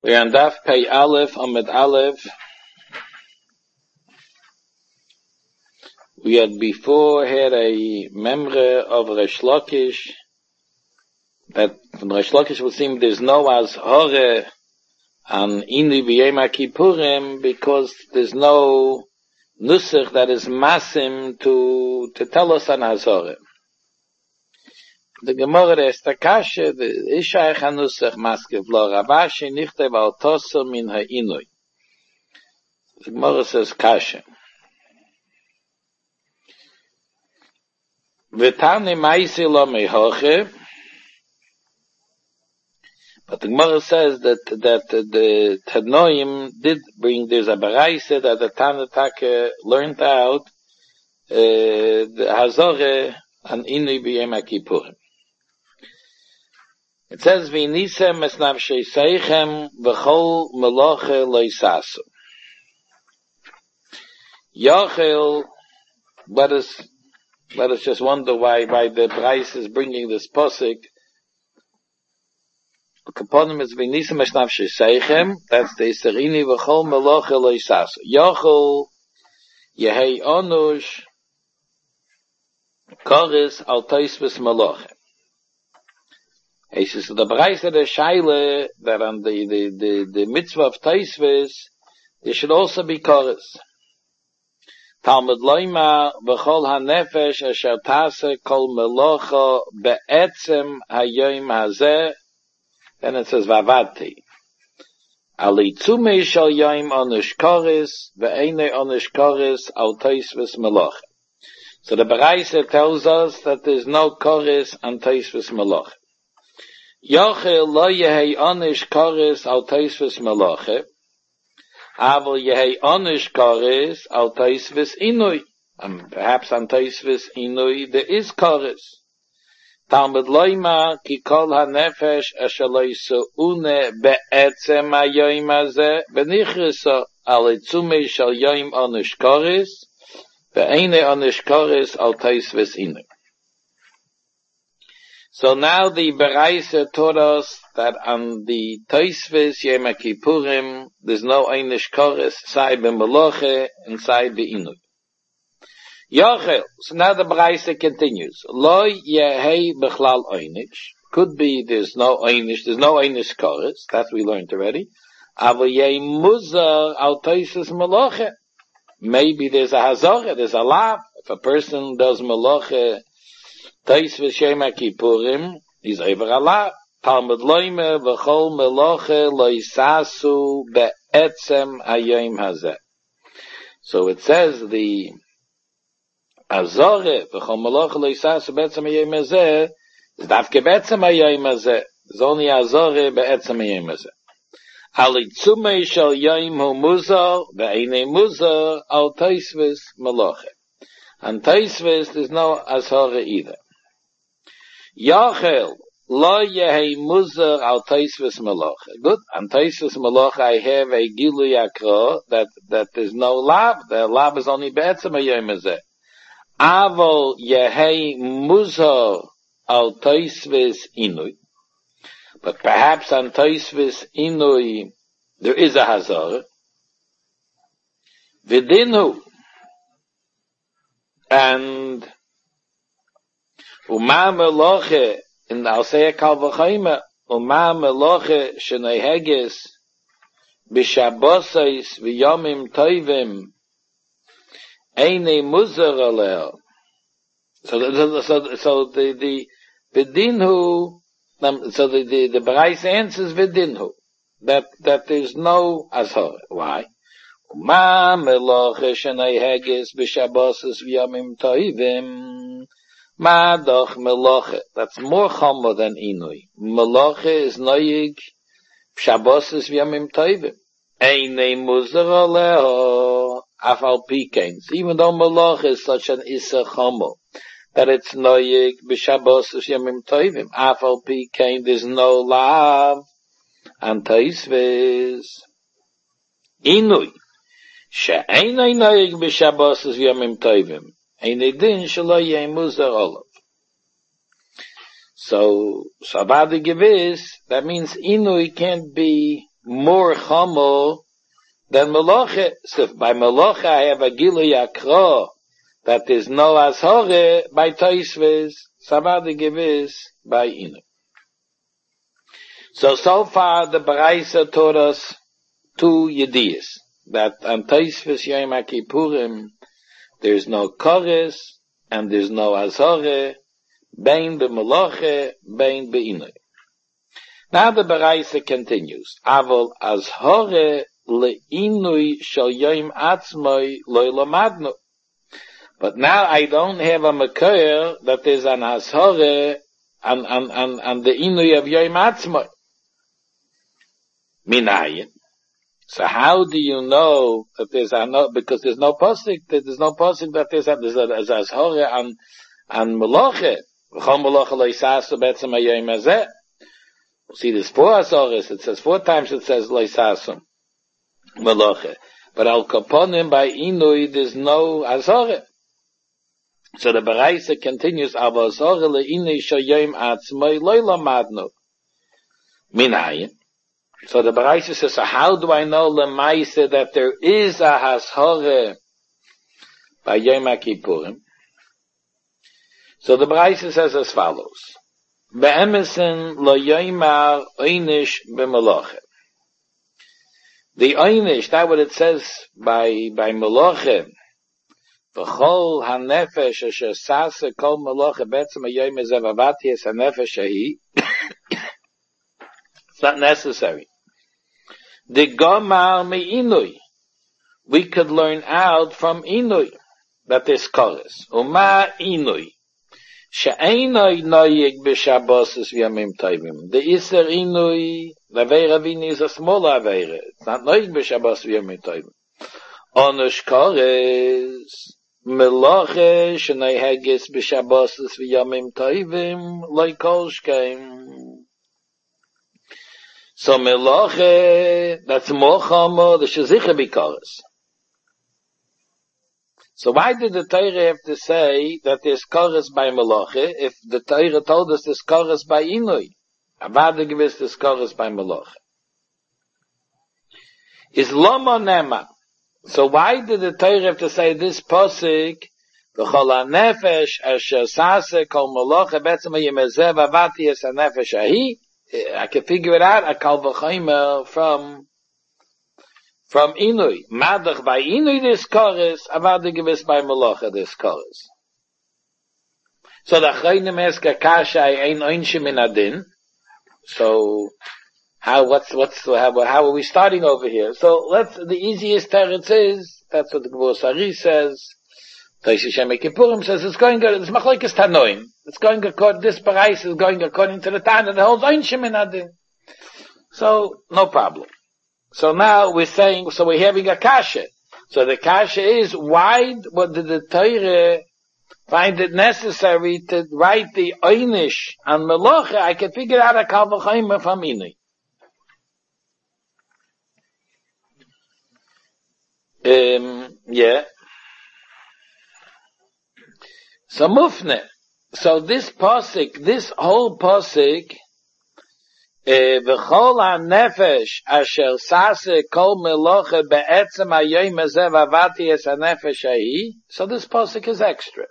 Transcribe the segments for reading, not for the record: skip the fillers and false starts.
We're on Daf Pei Aleph, Amid Aleph. We had before had a member of Reish Lakish, that from Reish Lakish would seem there's no Azhore on Inu B'Yom Kippurim because there's no Nusach that is masim to tell us an Azhore. The Gemara is the Kasha, the Ishayach HaNusach Maskev Lo Rabashi Nichtev Al Toso Min HaInui. The Gemara says Kasha. V'tani Maisi Lo Mehoche. But the Gemara says that the Tanoim did bring, there's a Baraisa that the Tanataka learned out the Hazore an Inui B'Yom Kippurim. It says, V'nisem es nafshei seichem v'chol meloche loisasu. Yochel, let us just wonder why the Brais is bringing this posik. The component is V'nisem es nafshei seichem, that's the Iserini v'chol meloche loisasu. Yochel, yehei onush, koris al toisves meloche. He says, the Brais of the Shaila, that on the mitzvah of Taisvis, there should also be chorus. Talmud loima, v'chol ha'nefesh, asher tase kol melocha, be'etzem hayoim hazeh, then it says, vavati. Ali tzumei shal yoim onush chorus, ve'ene onush chorus, al Taisvis melocha. So the Brais tells us that there's no chorus on Taisvis melocha. Yochel lo yehei onish koris al toisvis meloche, aval yehei onish koris al toisvis inui. And perhaps on toisvis inui there is koris. Talmud loima ki kol hanefesh asher lo yisu'une be'etzem hayoim hazeh benichriso al itzumei shal yoim onish koris ve'ene onish koris al toisvis inui. So now the Baraisa taught us that on the Taisvis Yom Kippurim there's no Einish Koris, Sai B'Meloche and Sai B'Inui. Yochel, so now the Baraisa continues. Lo Yehei B'Chlal Einish, could be there's no Einish Koris, that we learned already. Avo Yehei Muzar Al Taisvis Meloche, maybe there's a Hazorah, there's a lav. If a person does Meloche, Taisvis Yom Kippurim is over Allah. Talmud loime v'chol meloche loisasu be'etzem hayoim hazeh. So it says the Azore v'chol meloche loisasu be'etzem hayoim hazeh is dafke be'etzem hayoim hazeh. It's only Azore be'etzem hayoim hazeh. Ali tzumei shal yoim hu muzar ve'einei muzar al Taisvis meloche. And Taisvis there's no Azore either. Yochel, lo yehei muzar al Taisvis meloche. Good. On Taisvis meloche I have a gilu yakro that there's no lab. The lab is only be'etzem hayoim hazeh. Avol yehei muzar al Taisvis inui. But perhaps on Taisvis inui there is a hazor. Vidinu. And Uma meloche, and I'll say a kal v'chayma, Uma meloche sheneheges b'shabosais v'yomim toivim eine muzar aleo. So the vidinhu, so the Brais answers vidinhu, that there's no azhor. Why? Uma meloche sheneheges b'shabosais v'yomim toivim Madoch meloche. That's more chomer than inui. Meloche is noyig Shabbos v'yamim tovim. Einei muzar aleho afal pikein. Even though meloche is such an isa chomer that it's noyig b'Shabbos v'yamim tovim. Afal pikein there's no lav and taisves. Inui she'einei noyig b'Shabbos v'yamim tovim. So about the gewiss, that means inui can't be more chamo than Melacha. So by Melacha I have a Gilui Akra that is no Azhore by Toisves, Savadi Gevis by Inu. So far the Baraisa taught us two Yediyas, that on Toisves Yom HaKippurim there's no Kores and there's no Azhore, Bein B'Melacha, Bein B'Inu. Now the Baraisa continues, Aval Azhore le'inui shel yom atzmoi lo lamadnu. But now I don't have a makor that is an azhore and the inui of yom atzmoi. Minayin. So how do you know that there's no, because there's no posik that there's a azhore and melache. V'chol melache lo yisasu betzem hayom hazeh. See, there's 4 azhores. It says 4 times. It says lo yisasu melache. But al kaponim by inui there's no azhore. So the Baraisa continues, Ava azhore le'inui shel yom atzmoi lo lamadnu. Minayin. So the Baraisa says, so how do I know lemaise that there is a hashore by Yom HaKippurim? So the Baraisa says as follows: Be'emesen lo yoymar einish b'melacha. The einish, that what it says by melacha, v'chol hanefesh asher sase kol melacha betzem hayom hazeh v'avatiyas hanefesh hahi. It's not necessary. The gomar me'inui. We could learn out from inui that is kores. Uma inui. She'einoi noyig b'shabbosos v'yamim tovim. The iser inui, the aveira vini is a small aveira. It's not noyig b'shabbosos v'yamim tovim. Onush kores. Melache shenei hegis b'shabbosos v'yamim tovim loy kol shkeim. So melache, that's more chamo, the shazicha bikaras. So why did the Torah have to say that there's karas by melache if the Torah told us there's karas by inui? Avada gewiss there's karas by melache. Is lama nema. So why did the Torah have to say this pasuk? V'chol hanefesh asher sase kol melache betzem hayom hazeh v'avatiyas hanefesh hahi. I can figure it out. I call v'chaymer from inui. Madach by inui this chorus, avada gewiss by melacha this chorus. So the chaynim ask a kasha ein oinshim in adin. So how are we starting over here? So the easiest teretz is, that's what the Gvur Sari says. Toshis Yom Kippurim says it's machlokes tanoim. It's going according, this Baraisa is going according to the Tana, the whole Einshim in Adin. So, no problem. So now we're saying, so we're having a kasha. So the kasha is, why did the Torah find it necessary to write the Einish on Melacha? I can figure out a kal v'chaymer from Inui. Yeah. So mufne. So this pasuk, this whole pasuk, v'chol hanefesh asher sase kol melacha be'etzem hayom hazeh v'avatiyas hanefesh hahi. So this pasuk is extra.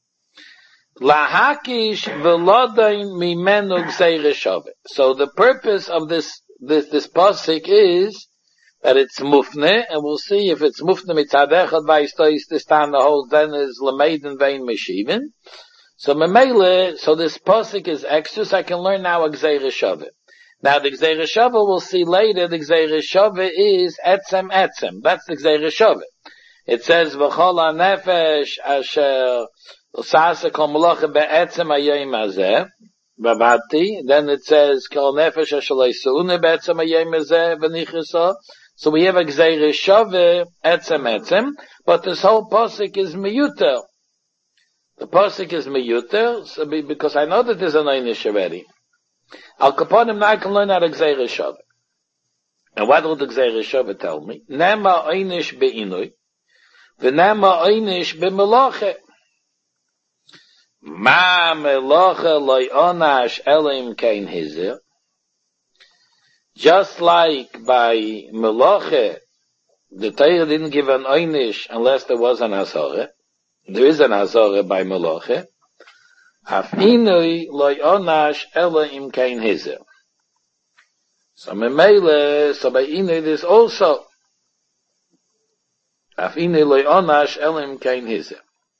Lahakish v'lodain mimenu gzeira shaveh. So the purpose of this pasuk is that it's mufne, and we'll see if it's mufne mitzad echad v'yistois this time the whole then is lameiden vein meshivin. So memele, so this pasuk is extra, so I can learn now a gzeira shaveh. Now the gzeira shaveh we'll see later. The gzeira shaveh is etzem. That's the gzeira shaveh. It says v'chol hanefesh asher sase kol melacha be'etzem hayom hazeh v'avati. Then it says kol nefesh asher lo yiseuna be'etzem hayom hazeh v'nichasa. So we have a gzeira shaveh etzem, but this whole pasuk is miyuter. The pasuk is miyuter, so because I know that there's an einish already. Al kaponim now I can learn out a gzeira shaveh. And what will the gzeira shaveh tell me? Nema einish be'inui, v'nema einish be'melacha. Ma melacha lo yonash elim kein hizir. Just like by Meloche, the Torah didn't give an Oynish unless there was an Azorah. There is an Azorah by Meloche. Afinui loy onash ela im kein hizer. So memele, so by Inui there's also Afinui loy onash ela im kein hizer.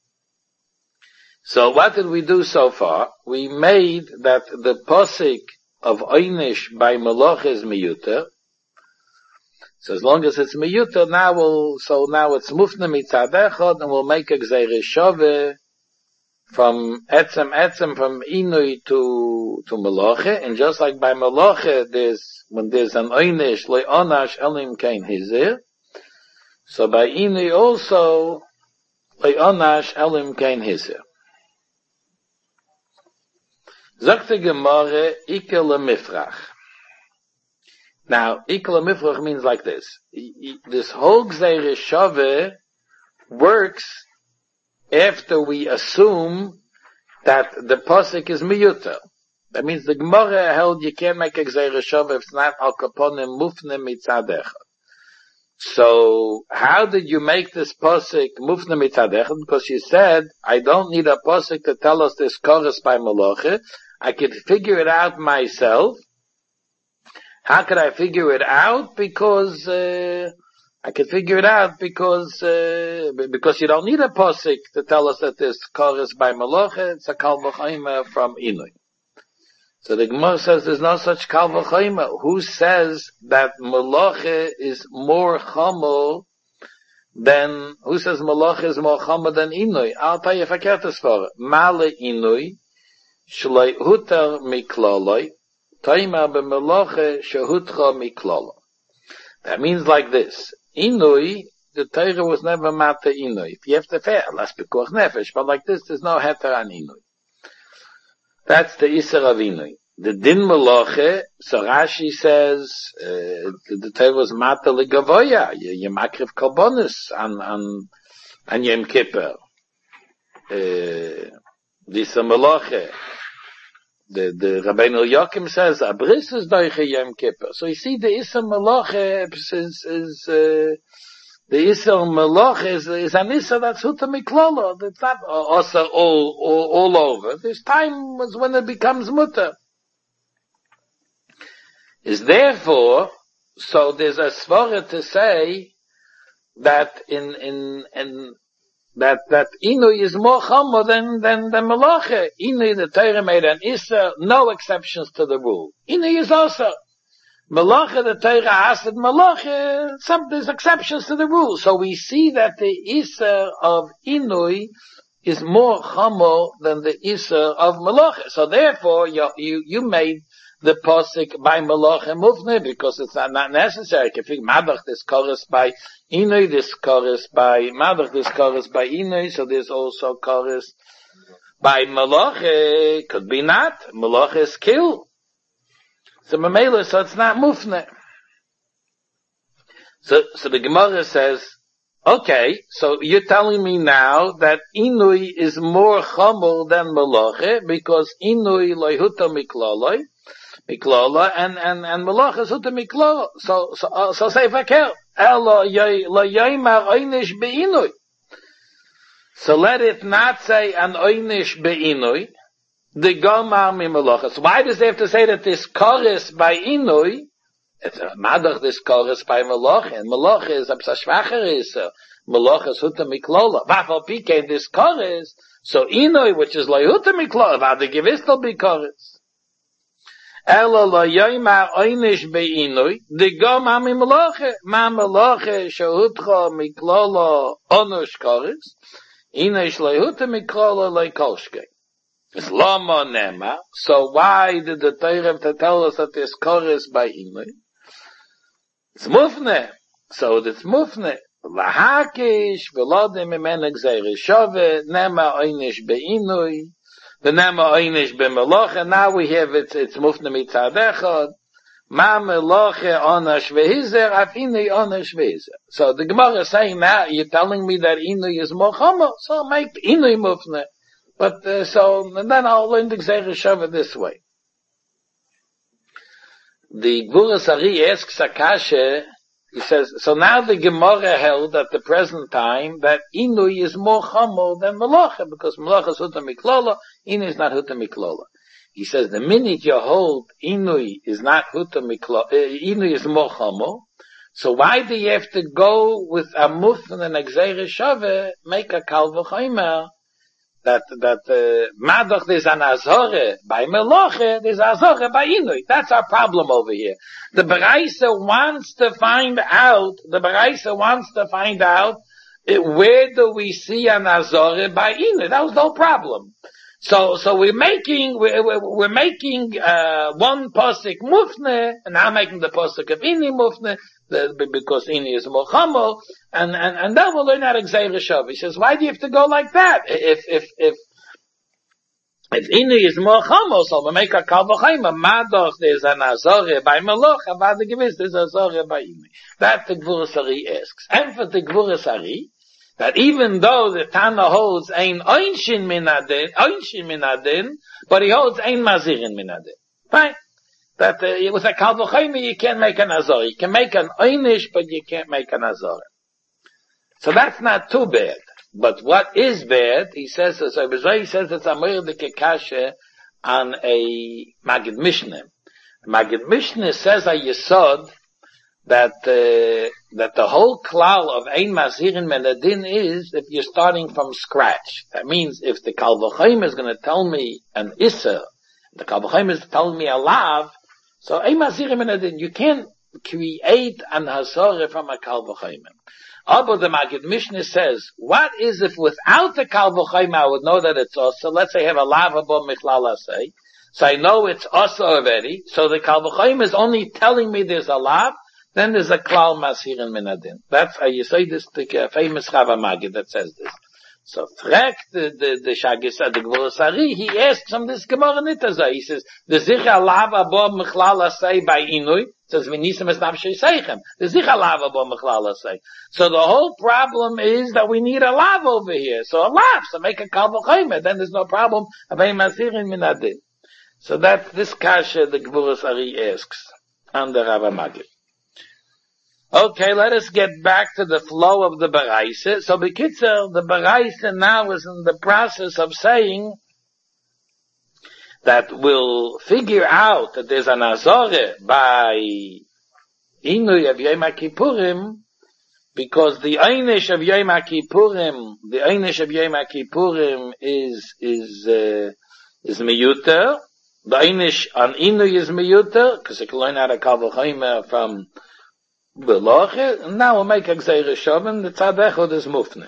So what did we do so far? We made that the posik of Oynish by Meloche is miyuter. So as long as it's miyuter, now it's mufne mitzad echad, and we'll make a gzeire shove from etzem from Inui to Meloche, and just like by Meloche, when there's an Oynish, loy onash elim kein hizir, so by Inui also, loy onash elim kein hizir. Zakte Gemara, Ike lemifrach. Now, Ike lemifrach means like this. This whole gzeire shove works after we assume that the posik is miyuter. That means the Gemara held you can't make a gzeire shove if it's not al kaponim mufne mitzad echad. So, how did you make this posik mufne mitzad echad? Because you said, I don't need a posik to tell us this chorus by Meloche. I could figure it out myself. How could I figure it out? Because you don't need a posik to tell us that this chorus by Meloche. It's a kal v'chomer from Inui. So the Gemara says there's no such kal v'chomer. Who says that Meloche is more chomer than Inui? I'll tell you if I care this for it. Male Inui. Shloi hutar miklaloi, taima b'meloche shehutcha miklalo. That means like this. Inui, the Torah was never mata Inui. If you have to fair, less pikuach nefesh, but like this, there's no heter on Inui. That's the Isser of Inui. The din meloche, so Rashi says, the Torah was mata ligavoya, you makriv kolbonis on Yom Kippur. This meloche. The Rabbeinu Yokim says, Abris is doiche Yom Kippur. So you see, the Isser Meloche is an Isser that's Huta Miklolo. It's not also all over. This time was when it becomes Mutter. Is therefore, so there's a svara to say that that Inui is more chomer than Meloche. Inui, the Torah made an Isser, no exceptions to the rule. Inui is also. Meloche, the Torah asked Meloche, there's exceptions to the rule. So we see that the Isser of Inui is more chomer than the Isser of Meloche. So therefore, you made the posik by Meloche mufne, because it's not necessary. If you madach this chorus by Inui, this chorus by madach, this chorus by Inui, so there's also chorus by Meloche. Could be not. Meloche is killed. So Mamela, so it's not mufne. So the Gemara says, okay, so you're telling me now that Inui is more chomer than Meloche, because Inui loyhuta miklaloi, Miklala and Meloche is Huta Miklala. So say vakel. Elo yoymar oynish be'inui. So let it not say an oynish be'inui. The gomar mi Meloche. So why does they have to say that this chorus by Inui? It's a madach this chorus by Meloche. And Meloche is a schwacher is. Meloche is Huta Miklala. Vafal pike this chorus. So Inui, which is like Huta Miklala, vade gewiss will be chorus. Ela lo yoymar oynish be'inui, de gom am Meloche, ma Meloche shehutcha miklala onush koris, inish lehuta miklala leikolshke. It's lama nema. So why did the Torah have to tell us that there's koris by Inui? It's mufne. So it's mufne. Lahakish, velodim imene gzeire shove, nema oynish be'inui, the Nema Oynish b'Meloche, now we have it's mufne mitzad echad. Ma Meloche onash vehizer, af Inui onash vehizer. So the Gemara is saying now, you're telling me that Inui is more chomer, so make Inui mufne. But, and then I'll learn the Gzeire Shava this way. the Gvuras Ari asks Akasha, he says, so now the Gemara held at the present time that Inui is more Chamor than Malacha, because Malacha is Huta Miklola, Inui is not Huta Miklola. He says, the minute you hold Inui is not Huta Miklola, Inui is more Chamor, so why do you have to go with a Mufn and a Gzeire Shove, make a Kal V'Chomer, that Madoch there's an Azore by Meloche, there's Azore by Inui. That's our problem over here. The Baraisa wants to find out, where do we see an Azore by Inui? That was no problem. So we're making one pasuk mufne, and now making the pasuk of Ini mufne, because Ini is more chamo, and then we'll learn how to Gzeire Shove. He says, why do you have to go like that? If Ini is more chamo, so we make a kal v'chomer, madoch there's an azore by Meloch, avad gewiss there's azore by Ini. That the Gvuras Ari asks. And for the Gvuras Ari, that even though the Tana holds ein oinshin minadin, but he holds ein mazirin minadin. Right? That with a kal v'chomer you can't make an azor. You can make an oinish, but you can't make an azor. So that's not too bad. But what is bad, he says, it's Amir de Kekashe on a Magid Mishneh. Magid Mishneh says a Yesod that the whole klal of ein mazirin menadin is if you're starting from scratch. That means if the kal v'chomer is going to tell me an iser, the kal v'chomer is telling me a lav, so ein mazirin menadin, you can't create an hazorah from a kal v'chomer. But the Magid Mishneh says, what is if without the kal v'chomer I would know that it's also, let's say I have a lav above michlal asay, so I know it's also already, so the kal v'chomer is only telling me there's a lav, then there's a klal masirin minadin. That's how you say this, the famous Chava Magid that says this. So frag the Shagisa, the Gvuras Ari, he asks him this Gemara Nitazah. He says, the Zicha lava bo mechlal asay by Inui, says, v'nisam es nafshei seichem. The Zicha lava bo mechlal asay. So the whole problem is that we need a lav over here. So a lav, so make a kal v'chomer, then there's no problem of a masirin minadin. So that's this kasha the Gvuras Ari asks on the Rava Magid. Okay, let us get back to the flow of the Baraisa. So B'kitzer, the Baraisa now is in the process of saying that we'll figure out that there's an Azore by Inui of Yom HaKippurim, because the Einish of Yom HaKippurim is miyuter. The Einish on Inui is miyuter, because it can learn how to kal v'chomer from Beloche, and now we'll make a Gzeire Shove, and the Tzad Echad is Mufne.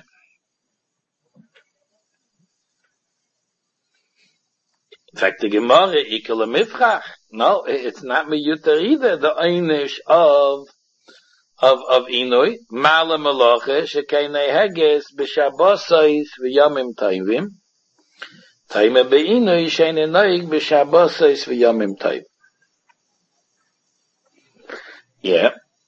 In fact, the Gemara, Ikel Mifrach, no, it's not Miyuter either, the Einish of Inui, Mala Meloche, Shekeinei Heges, B'Shabbosos V'Yomim Tovim, Taime Be'inui, Sheinei Noig, B'Shabbosos V'Yomim Tovim. Yeah.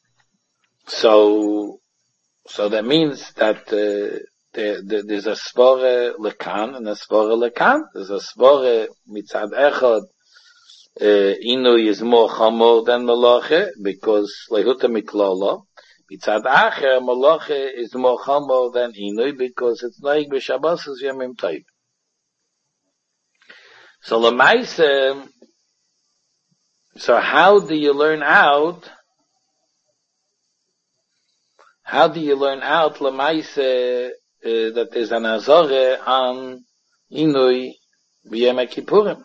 So that means that there's a svore lekan and a svore lekan. There's a svore mitzad echad. Inui is more chamor than Meloche because lehuta miklolo. Mitzad acher Meloche is more chamor than Inui because it's like b'Shabbos yomim tov. So lemaise. So how do you learn out? How do you learn out lemaise that there's an azore on Inui b'Yom HaKippurim?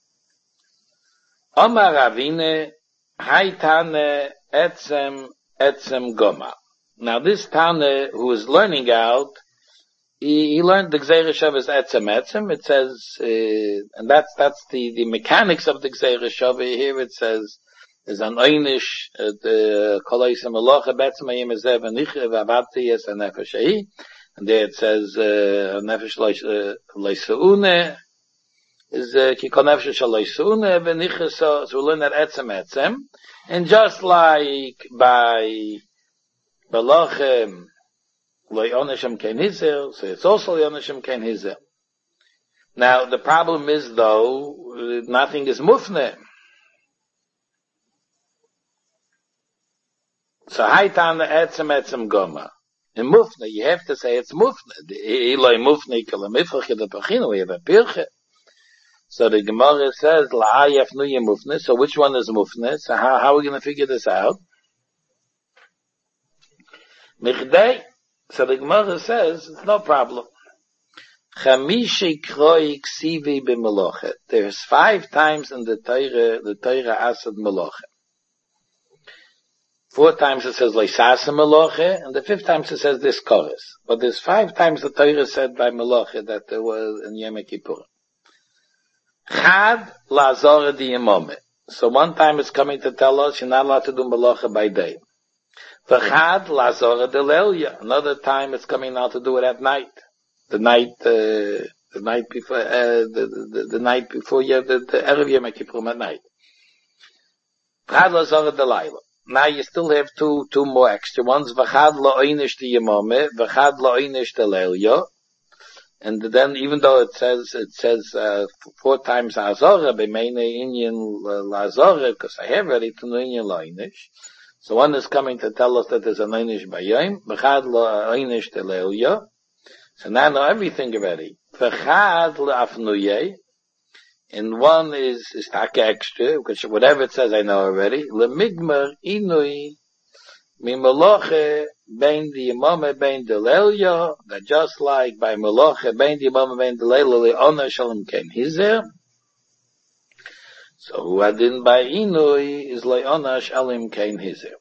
Omar Ravine Haitane Etzem Goma. Now this Tane who is learning out, he learned the Gzeire Shove is Etzem. It says, and that's the mechanics of the Gzeire Shove. Here it says, there's an Einish, the Kolois Meloche Betzmayim Ezev and Nichre Vavati Yes and Nefesh Ahi. And there it says, Nefesh Leiseune is Kikon Nefesh Leiseune V'Nichre, so we learn that Etzem. And just like by Belochem Le'onesham Kein Hizel, so it's also Le'onesham Kein Hizel. Now the problem is though, nothing is Mufne. So haitan the etzem goma. In mufne, you have to say it's mufne. Eloi mufne kalamifach the pachino, we have a pirche. So the Gemara says, la'ayef nuye mufne, so which one is mufne? So how are we going to figure this out? Michdei. So the Gemara says, it's no problem. Chamishi kroi ksivi b'meloche. There's 5 times in the Torah asad meloche. 4 times it says leisasa meloche, and the 5th time it says this chorus. But there's 5 times the Torah said by meloche that there was in Yom Kippur. Chad lazor diyamome. So one time it's coming to tell us you're not allowed to do meloche by day. V'chad lazor delelya. Another time it's coming out to do it at night. The night before you have the Erev Yom Kippur at night. V'chad lazor delayla. Now you still have two more extra ones. V'chad la'oinish diyamome. V'chad la'oinish delelya. And then, even though it says 4 times Azora, B'meine Inyan Lazora, because I have already to know Inyan La'inish. So one is coming to tell us that there's an Einish Bayayim, V'chad La'inish Telelia. So now I know everything already. V'chad La'afnuye, and one is taka extra, because whatever it says I know already. L'migmar Inui, Mimaloche, Bein the Imame, Bein the Lelia, that just like by Meloche, Bein the Imame, Bein the Lelia, Leona Shalom came Hizer. So who adin by Inui is Leona Shalom came Hizer.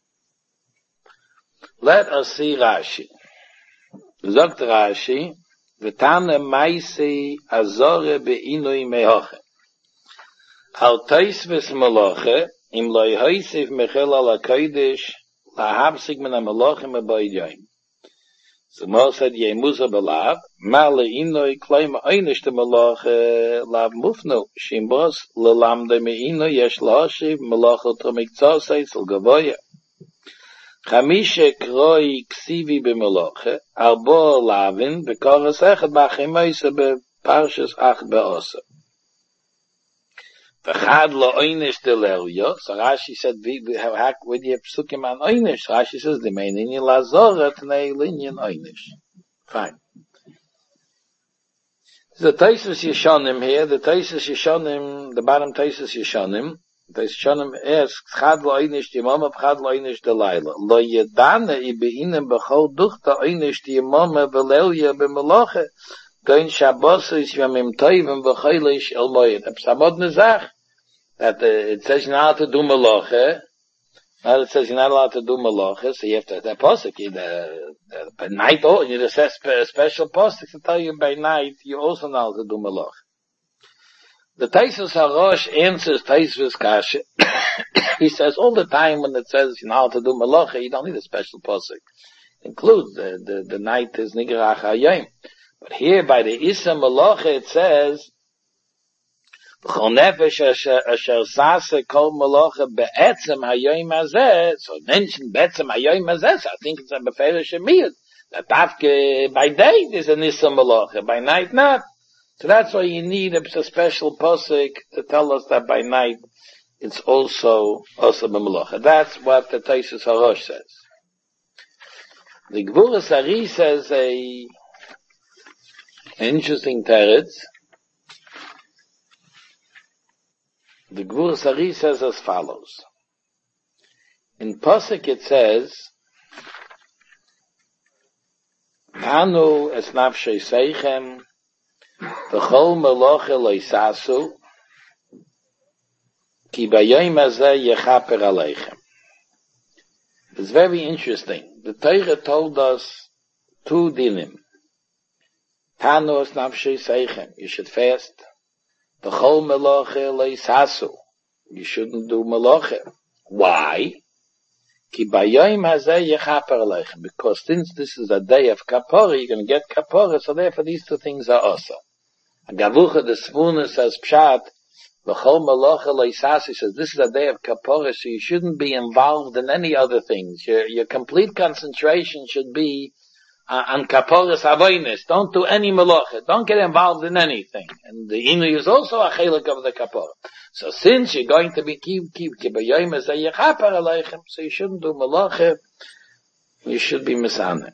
Let us see Rashi. Zogt Rashi, V'tane Maisi Azore Be'inui Mehoche. Al Teisves Meloche, Im Loi Hoisif Mechel Ala Kodesh, Lahabsig min ha-melochim ha-boidyoim. So Mo said, Yemuza belav, ma le'inoi kloim ha'oinish te-meloche lav mufnu, shimbos le'lamde me'inoi yesh lahoshiv melochot ha-miktzosei zel gavoya. Chamishe kroi ksivi be-meloche, arbo lavin, bekoras echad ba'chimoise be-parshas ach be'osa. V'chad lo oinish delelyo. So Rashi said, where do you have psukim on oinish? Rashi says, the main inyan lazora t'nei linyan oinish. Fine. The Taisus Yeshonim here, the Taisus Yeshonim, the bottom Taisus Yeshonim, the Yeshonim asks, V'chad lo oinish d'yamama, v'chad lo oinish delayla. Lo yedane I be'inem b'chol duchta oinish d'yamama v'lelya b'meloche. Goin Shabbosis v'mim toivim v'choylish el moyed. Psamod nezach. That it says you're not allowed to do meloche. Now it says you're not allowed to do meloche, so you have to, the posuk, by night, you just have a special posuk to tell you by night, you're also not allowed to do meloche. The Taisus HaRosh answers Taisus Kasha. He says all the time when it says you're not allowed to do meloche, you don't need a special posuk. It includes the night is Nigerach HaYom. But here by the Isa meloche it says, so mentioned be'etzem hayoyim hazeh, so I think it's a beferish amiyad. That afke by day there's a nisa meloche, by night not. So that's why you need a special posik to tell us that by night it's also meloche. That's what the Taisus HaRosh says. The Gvuras Ari says an interesting teretz. The Gvuras Ari says as follows. In Pasuk it says, Tanu es nafshei seichem, v'chol meloche loisasu, ki bayoyim hazeh yechaper aleichem. It's very interesting. The Torah told us 2 dinim. Tanu es nafshei seichem, you should fast. V'chol meloche leisasu. You shouldn't do meloche. Why? Ki bayoyim hazeh yechaper aleichem. Because since this is a day of kapora, you're going to get kapora, so therefore these 2 things are also. And Gavucha the Sfuna says pshat, v'chol meloche leisasu, says this is a day of kapora, so you shouldn't be involved in any other things. Your complete concentration should be on kaporas avonis. Don't do any malacha. Don't get involved in anything. And the inui is also a chelik of the kapora. So since you're going to be keep kibayayim as a yechaper aleichem, so you shouldn't do malacha. You should be misanim.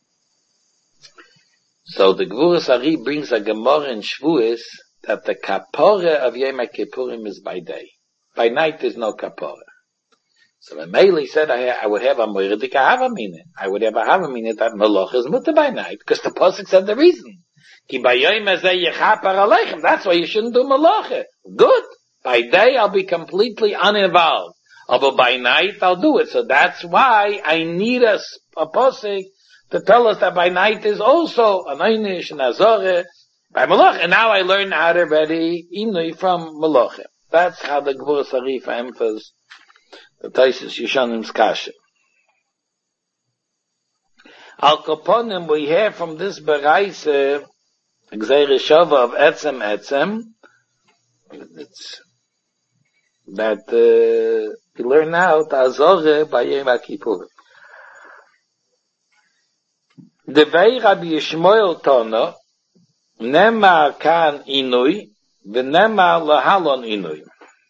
So the Gvuras Ari brings a Gemara in Shvuos that the kapora of Yom Kippurim is by day. By night there's no kapora. So when Meili said I would have a moiridik havamina. I would have a havamina that malach is mutter by night, because the pasuk said the reason. Ki bayayim azeh yechaper aleichem. That's why you shouldn't do malacha. Good. By day I'll be completely uninvolved. But by night I'll do it. So that's why I need a pasuk to tell us that by night is also an einish and azoreh by malach. And now I learn how to ready inui from malach. That's how the Gvuras Ari emphasizes the Taisus Yishanim's kasha. Al Koponim, we hear from this Bereise, Gzeir Shava of Etzem, it's that we learn out Azoreh by Yom Kippur. Devei Rabbi Yishmael Tono, Nema kan inui, v'nema lahalon inui.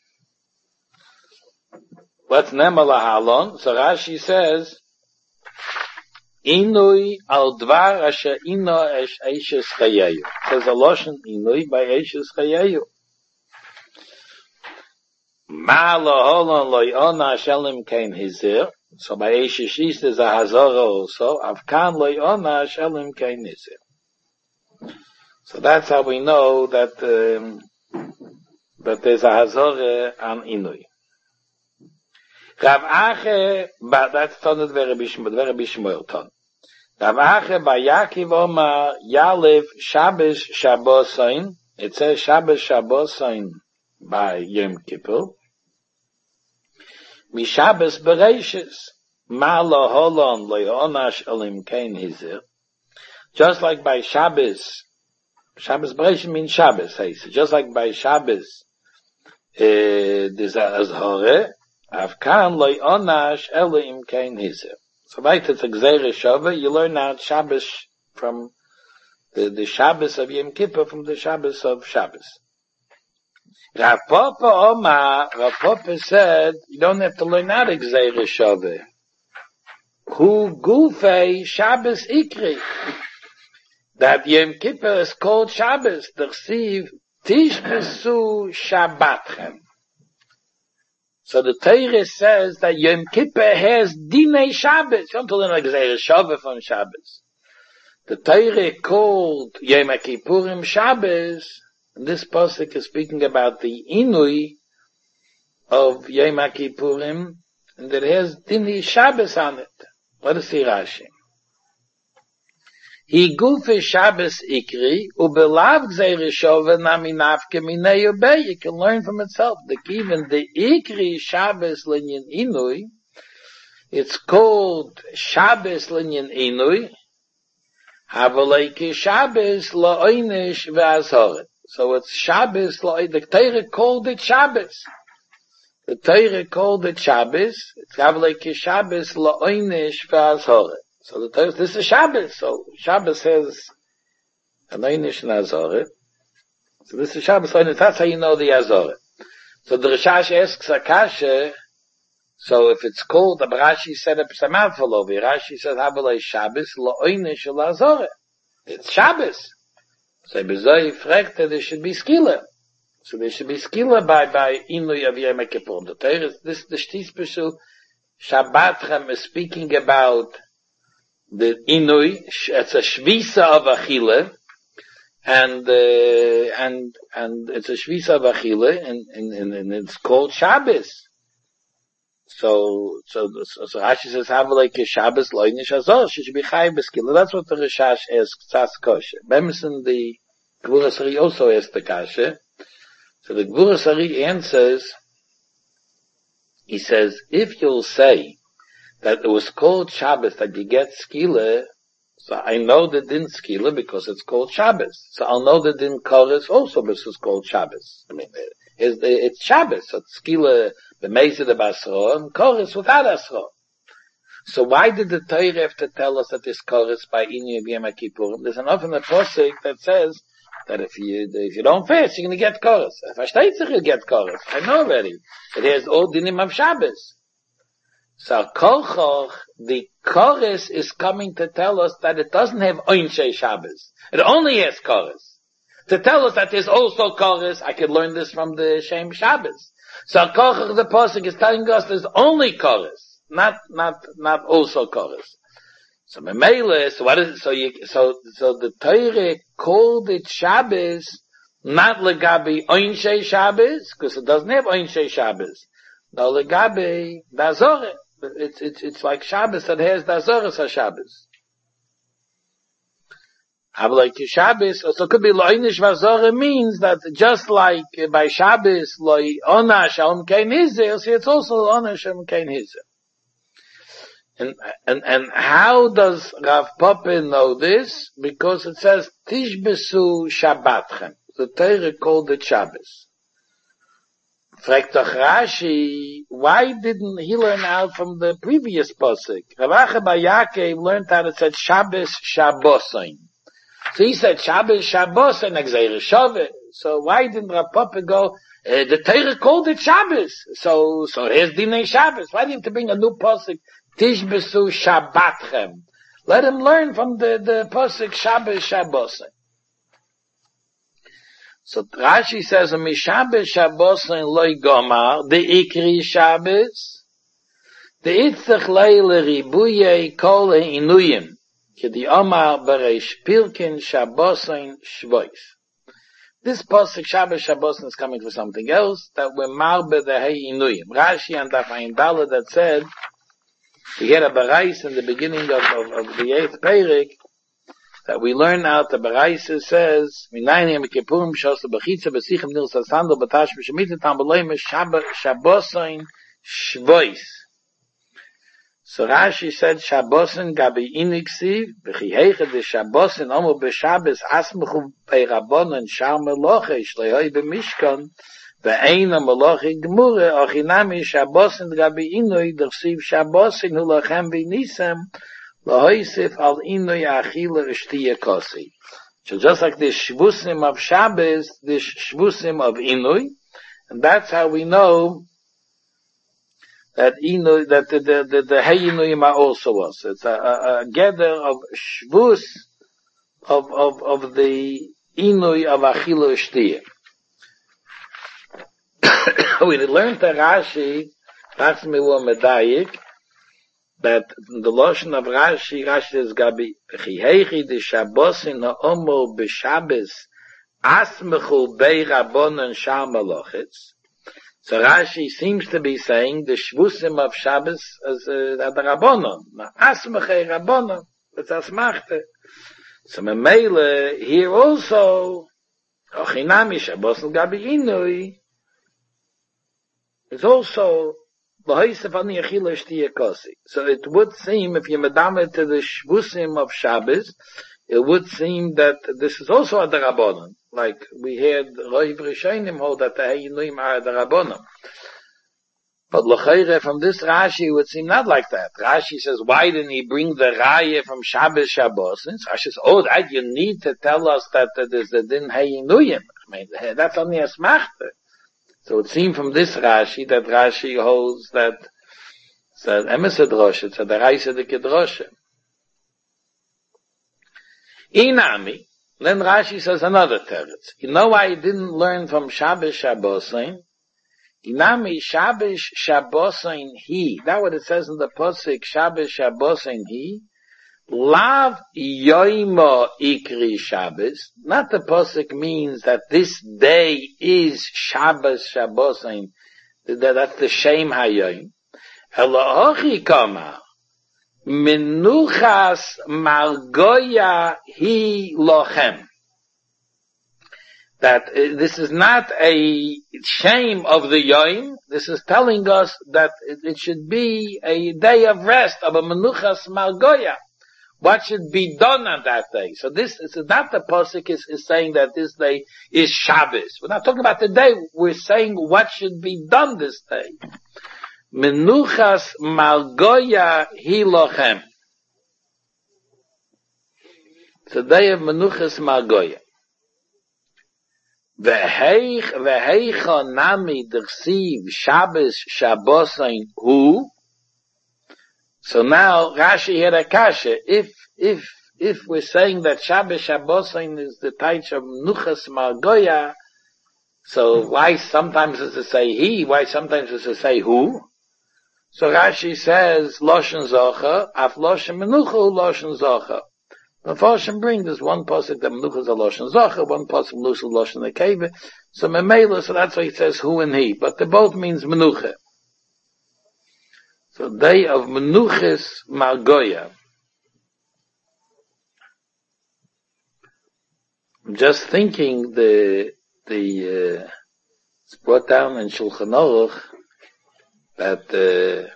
What's nema lahalon? So Rashi says, inui al dvar asher ino esh eishes chayeyu. Says a lotion inui by eishes chayeyu. Ma lahalon lo yona shelim kein hizir. So by eishes is a hazara also. Avkan lo yona shelim kein hizir. So that's how we know that that there's a hazara on inui. Rav Ache, but that's Toned very Bishmoel Ton. Rav Ache by Yaakov Omar Yalev Shabbos Shabbosain. It says Shabbos Shabbosain by Yom Kippur. Mi Shabbos Bereishis Ma lo holon lo yonash olim kein hizir. Just like by Shabbos Bereishis means Shabbos. Just like by Shabbos there's a azhore. Avkan loy onash elim kein hizir. So right, it's a Gzeir Shava. You learn out Shabbos from the Shabbos of Yom Kippur from the Shabbos of Shabbos. Rav Papa said, you don't have to learn out a Gzeir Shava. Hu gufei Shabbos ikri. That Yom Kippur is called Shabbos. T'chsiv tishbesu Shabbatchem. So the Torah says that Yom Kippur has Dinei Shabbos. You don't learn like Gzeir Shava from Shabbos. The Torah called Yom Kippurim Shabbos. And this pasuk is speaking about the Inui of Yom Kippurim, and it has Dinei Shabbos on it. Let us see Rashi. He gufe Shabbos ikri, ubelav Gzeir Shava nami nafke minei ubei. You can learn from itself. Even the ikri Shabbos linyan inui, it's called Shabbos linyan inui, havaleike Shabbos la'oinish ve'azhoret. So it's Shabbos, the Torah called it Shabbos. The Torah called it Shabbos, it's havaleike Shabbos la'oinish ve'azhoret. So the Torah, this is Shabbos. So Shabbos says an einish and azoret. So this is Shabbos. That's how you know the azoret. So the Rishash asks Akasha. So if it's called, the Rashi said a mouthful over here. Rashi says Habalei Shabbos lo einish el azoret. It's Shabbos. So Bezoi fragt that there should be skila. So there should be skila by Inui of Yom Kippur. The Torah, this the Shtis Peshu Shabbatchem is speaking about the Inui. It's a shvisa of Achille, and it's a shvisa of Achille, and it's called Shabbos. So Rashi says, "Havelei ke Shabbos loinish azor." She should be chayv b'skila. That's what the Rishash asks. Tzas kosher. Bemison the Gvuras Ari also asked the kasha. So the Gvuras Ari answers. He says, if you'll say that it was called Shabbos that you get skila, so I know the din skila because it's called Shabbos. So I'll know the din koris also because it's called Shabbos. I mean, it's Shabbos. So it's skila b'meizid of asra and koris without asra. So why did the Torah have to tell us that this chorus by Inu Yom Kippurim? There's enough in the Pasuk that says that if you don't fast, you're going to get chorus. If I stay you get chorus. I know already. It has all dinim of Shabbos. So Kolchoch, the chorus is coming to tell us that it doesn't have Oinshei Shabbos. It only has chorus. To tell us that there's also chorus, I could learn this from the Shem Shabbos. So Kolchoch, the Pasuk is telling us there's only chorus, not also chorus. So Memele, so what is it? So the Torah called it Shabbos, not Legabi Oinshei Shabbos, because it doesn't have Oinshei Shabbos. No, Legabi Dazorah. It's like Shabbos that has Dazorah Shabbos. But like Shabbos, so it could be Loinish Vazorah means that just like by Shabbos, Loi Ona Shalom Kein Hizer, so it's also Ona Shalom Kein Hizer. And how does Rav Papa know this? Because it says, Tishbesu Shabbatchem. The Torah called it Shabbos. Fragt doch Rashi, why didn't he learn out from the previous Pasuk? Rav Acha bar Yaakov learned that it said Shabbos Shabbosain. So he said Shabbos Shabbosain, Exeir Shaveh. So why didn't Rav Papa go, the Torah called it Shabbos. So here's Dinei Shabbos. Why didn't he bring a new Pasuk? Tishbesu Shabbatchem. Let him learn from the Pasuk Shabbos Shabbosain. So Rashi says, Mishabbos Shabbosain loy gomar, the Ikri Shabbos, the Itzach leile ribuye kol inuyim, ki the Omar bereish Pirkin Shabbosain shvois. This Pasuk Shabbos Shabbosain is coming for something else, that we're marbe the hey inuyim. Rashi and Dafayin Dala that said, we had a Barais in the beginning of the 8th Perek, that we learn out the Barais says, Minayim Yom Kippurim Shosa Bechitza B'Sichem Nil Sasando B'Tash B'Shemita Tam B'Loim Shabbosain Shvois. So Rashi said, Shabbosain Gabi Iniksiv B'Chi Heicha De Shabbosain Omo B'Shabbos Asmechu Peirabonon Shar Meloche Shleihoi B'Mishkan Ve'eina Meloche Gmure Ochinami Shabbosain Gabi Inui D'Chsiv Shabbosain Hulachem B'Nisem Lahoisif al Inui Achila Shtiya Kosi. So just like the Shvusim of Shabbos, the Shvusim of Inui, and that's how we know that Inui, that the Hey Inuyim are also us. It's a gather of Shvus of the Inui of Achila Shtiya. We learned that Rashi, that's me wa Medayik, that the Lashon of Rashi says, Gabi, Chihechi de Shabbosin ha'omo b'Shabbos asmechu bei Rabbonon shar malachitz. So Rashi seems to be saying the Shvusim of Shabbos as the Rabbonon. Asmechei Rabbonon. That's Asmachte. So Memele, here also, Ochinami Shabbosin Gabi Inui, is also so it would seem, if you medame to the Shvusim of Shabbos, it would seem that this is also a Darabonon. Like we heard Roiv Rishonim hold that the Hayinuim are a Darabonon. But L'chayre, from this Rashi, it would seem not like that. Rashi says, why didn't he bring the Raya from Shabbos Shabbos? Rashi says, that you need to tell us that there's the Din Hayinuyim. I mean, that's only a Smachte. So it seems from this Rashi that Rashi holds that it's an Emes Droshe, it's a Daraisa de Kedroshe. Inami, then Rashi says another teretz. You know why he didn't learn from Shabbos Shabbosain? Inami Shabbos Shabbosain he. That's what it says in the Pasuk, Shabbos Shabbosain he. Lav yoimo ikri Shabbos. Not the Pasuk means that this day is Shabbos Shabbosain. That's the Shem Hayoim. Elohochi kama. Menuchas margoya hi lochem. That this is not a shame of the Yom. This is telling us that it should be a day of rest, of a menuchas margoya. What should be done on that day? So this is not the Pasuk is saying that this day is Shabbos. We're not talking about the day. We're saying what should be done this day. Menuchas Margoya hi lochem. It's a day of Menuchas Margoya. V'heicha nami d'chsiv Shabbos Shabbosain hu. So now Rashi here a kasha. If we're saying that Shabbos Shabbosain is the type of Menuchas Margoya, so why sometimes does it say he? Why sometimes does it say who? So Rashi says Loshen Zocha, af Loshen Menucha Loshen Zocha. The Farshim bring this one pasuk that Menucha is a Loshen Zocha, one pasuk Menucha is Loshen Akeva. So Memela, so that's why he says who and he, but they both means Menucha. So day of Menuchas Margoya. I'm just thinking it's brought down in Shulchan Aruch that the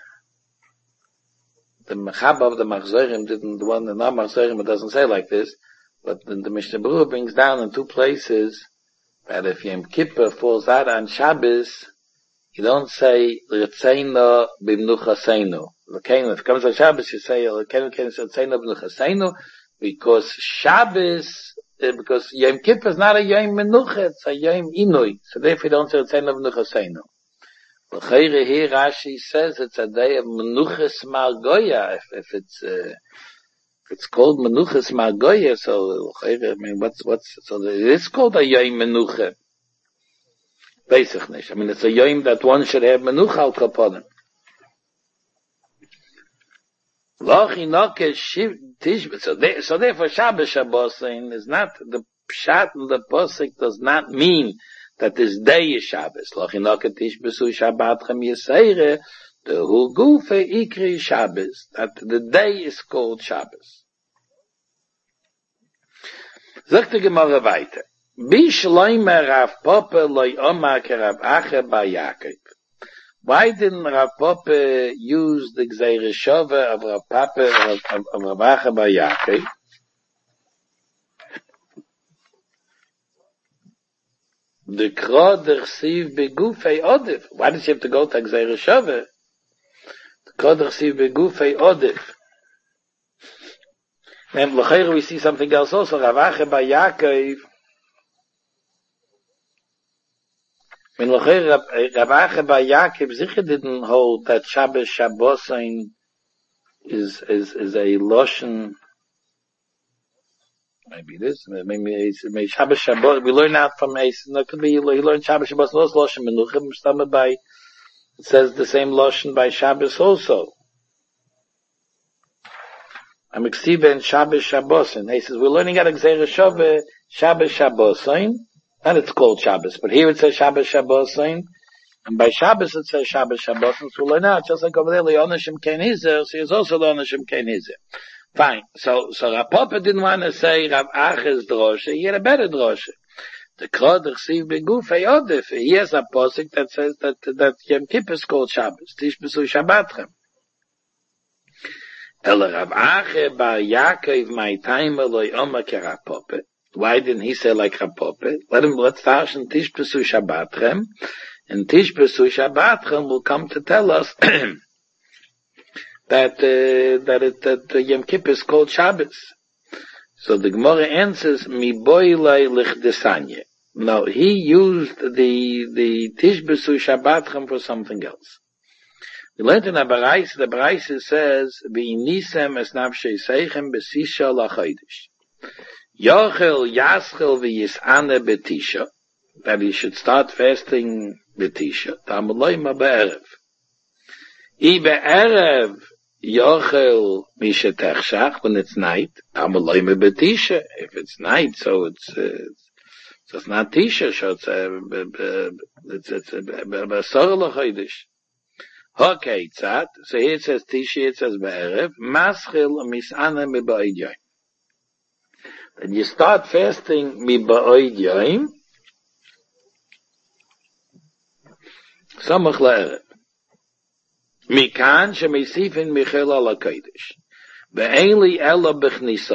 Mechaba of the Machzorim didn't, the one in our Machzorim, it doesn't say like this, but the Mishnah Berurah brings down in two places that if Yom Kippur falls out on Shabbos, you don't say L'tzeino b'mnuchaseinu. If it comes on Shabbos, you say L'tzeino b'mnuchaseinu, because Shabbos, because Yom Kippur is not a Yom Menucha, it's a Yom Inui. So therefore you don't say L'tzeino b'mnuchaseinu. L'chayre here Rashi says it's a day of Menuchas Margoya. If it's called Menuchas Margoya, so l'chayre, I mean, so it is called a Yom Menucha. Basically, I mean, it's a Yom that one should have Menucha al kaponim. So therefore Shabbos Shabbosain is not, the Pshat and the Posik does not mean that this day is Shabbos. Lochinaka Tishbesu Shabbatchem Yisayre, the Hugufe Ikri Shabbos, that the day is called Shabbos. Sagt die Gemara weiter. Bishloimer Rav Papa loy Omar Rav Acha bar Yaakov. Why didn't Rav Papa use the Gzeire Shova of Rav Papa of Rav Acha bar Yaakov? The Krod Resiv Begufei Odif. Why does he have to go to Gzeire Shova? The Krod Resiv Begufei Odif. And l'chayr we see something else also. Rav Acha bar Yaakov. When l'chayr Rav Acha bar Yaakov sicher didn't hold that Shabbos Shabbosain is a Loshen. Maybe this, maybe Shabbos Shabbos. We learn out from Ace. No, it could be he learned Shabbos Shabbos. No, it's Loshen Menuchim. Stomach by, it says the same Loshen by Shabbos also. I'm excited in Shabbos Shabbos. And he says we're learning out Gzeire Shova Shabbos Shabbosain, and it's called Shabbos. But here it says Shabbos Shabbosain, and by Shabbos it says Shabbos Shabbosain. So we learn out just like over there, Leonashim Ken Hizer. So here's also Leonashim Ken Hizer. Fine. So Rav Papa didn't want to say Rav Acha's drosha. He had a better drosha. The Krod Resiv Begufei Odif. He has a posik that says that Yom Kippur is called Shabbos. Tishbesu Shabbatchem. El Rav Acha bar Yaakov my time loy Omar Rav Papa. Why didn't he say like Rav Papa? Let's start in Tishbesu Shabbatchem. And Tishbesu Shabbatchem will come to tell us that Yom Kippur is called Shabbos. So the Gemara answers, Mi boilei lichdesanye. No, he used the Tishbesu Shabbatchem for something else. We learned in the Baraisa says, V'inisem es nafshei seichem besisha lachodesh. Yochel yaschel v'yisane betisha. That he should start fasting betisha. Tamuloi ma be'erev. I be'erev Yochel mishetechshach, when it's night, Tamuloi ma betisha. If it's night, so it's not tisha, so it's basar lachodesh. Okay, tzat. So here it says Tishi, it says Be'erev. Maschil mis'ana mi ba'id yoyim. Then you start fasting mi ba'id yoyim. Samach la'erev. Mikan shemisifin michel ala kodesh. Be'en li ela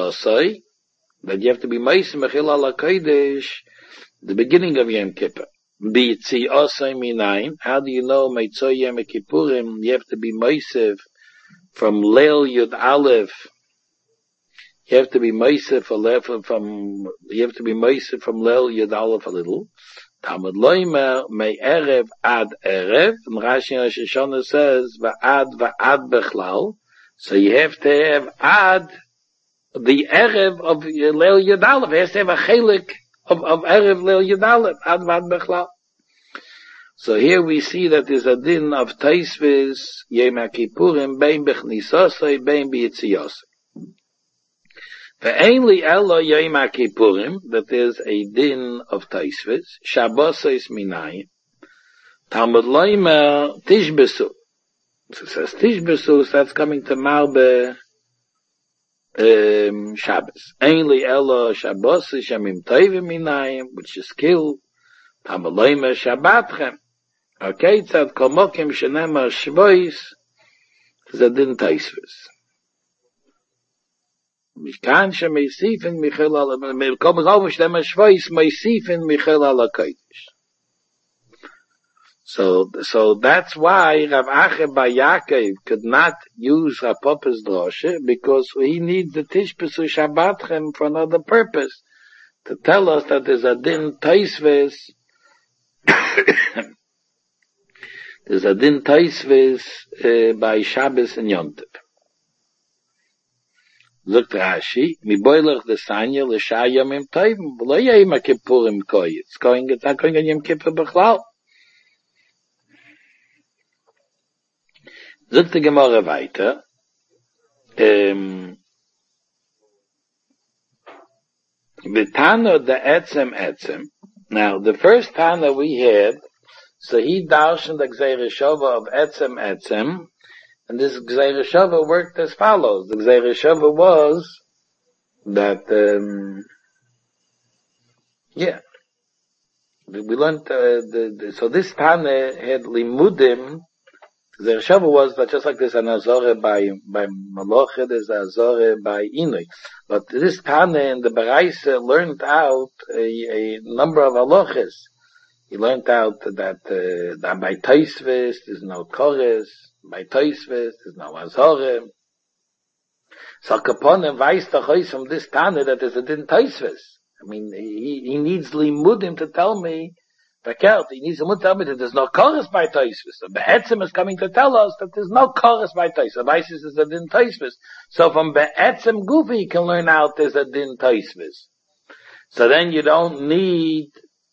b'chnisasai. That you have to be meis michel ala kodesh, the beginning of Yom Kippur. B'yitzi osay minayin. How do you know Meitzah Yom Kippurim? You have to be Moisef from Leil Yud Aleph. You have to be Moisef from Leil Yud Aleph a little. Talmud Loimer me Erev ad Erev. And Rashi Rosh Hashanah says va'ad bechlal. So you have to have ad the Erev of Leil Yud Aleph. It has to have a chelik of Erev Leil Yud Aleph. Ad va'ad bechlal. So here we see that there's a din of Taisvis Yom Kippurim bein b'chnisosai bein b'yitziyosai. Ve'enli elo Yom Kippurim, that there's a din of Taisvis Shabbosais minayim. Talmud Loimer Tishbesu. So it says Tishbesu, so that's coming to Marbe Shabbos. Enli elo Shabbosais Yamim Tovim minayim, which is killed. Talmud Loimer Shabbatchem. Okay, tzad komokim shenemar shvois zadin taisvis. Mishkan shemeisifin michel ala komokim shenemar shvois meisifin michel ala kodesh. So that's why Rav Acher Bar Yaakov could not use Rav Papa's drosha, because he needs the Tishbesu Shabbatchem for another purpose, to tell us that there's a din taisvis. There's a din taisvis by Shabbos and Yom Tov. Look Rashi, mi boilach the sanya l'sha yomim tovim, v'lo yom kippurim koi. It's not going on Yom Kippur b'chlal. Look the Gemara weiter. B'tano the etzem. Now, the first Tana we had, so he darshan the Gzeir Shova of etzem, and this Gzeir Shova worked as follows. The Gzeir Shova was that, we learned, so this Tana had limudim. Gzeir Shova was that just like there's an Azore by Maloche, there's an Azore by Inui. But this Tana in the Baraisa learned out a number of halaches. He learned out that by Taisvis there's no Kores, by Taisvis there's no Azore. So Kaponim weiß doch aus from this Tana that there's a din Taisvis. I mean, he needs limudim to tell me, he needs to tell me that there's no Kores by Taisvis. So Be'etzim is coming to tell us that there's no Kores by Taisvis. Taisvis is a din Taisvis. So from Be'etzim Gufi you can learn out there's a din Taisvis. So then you don't need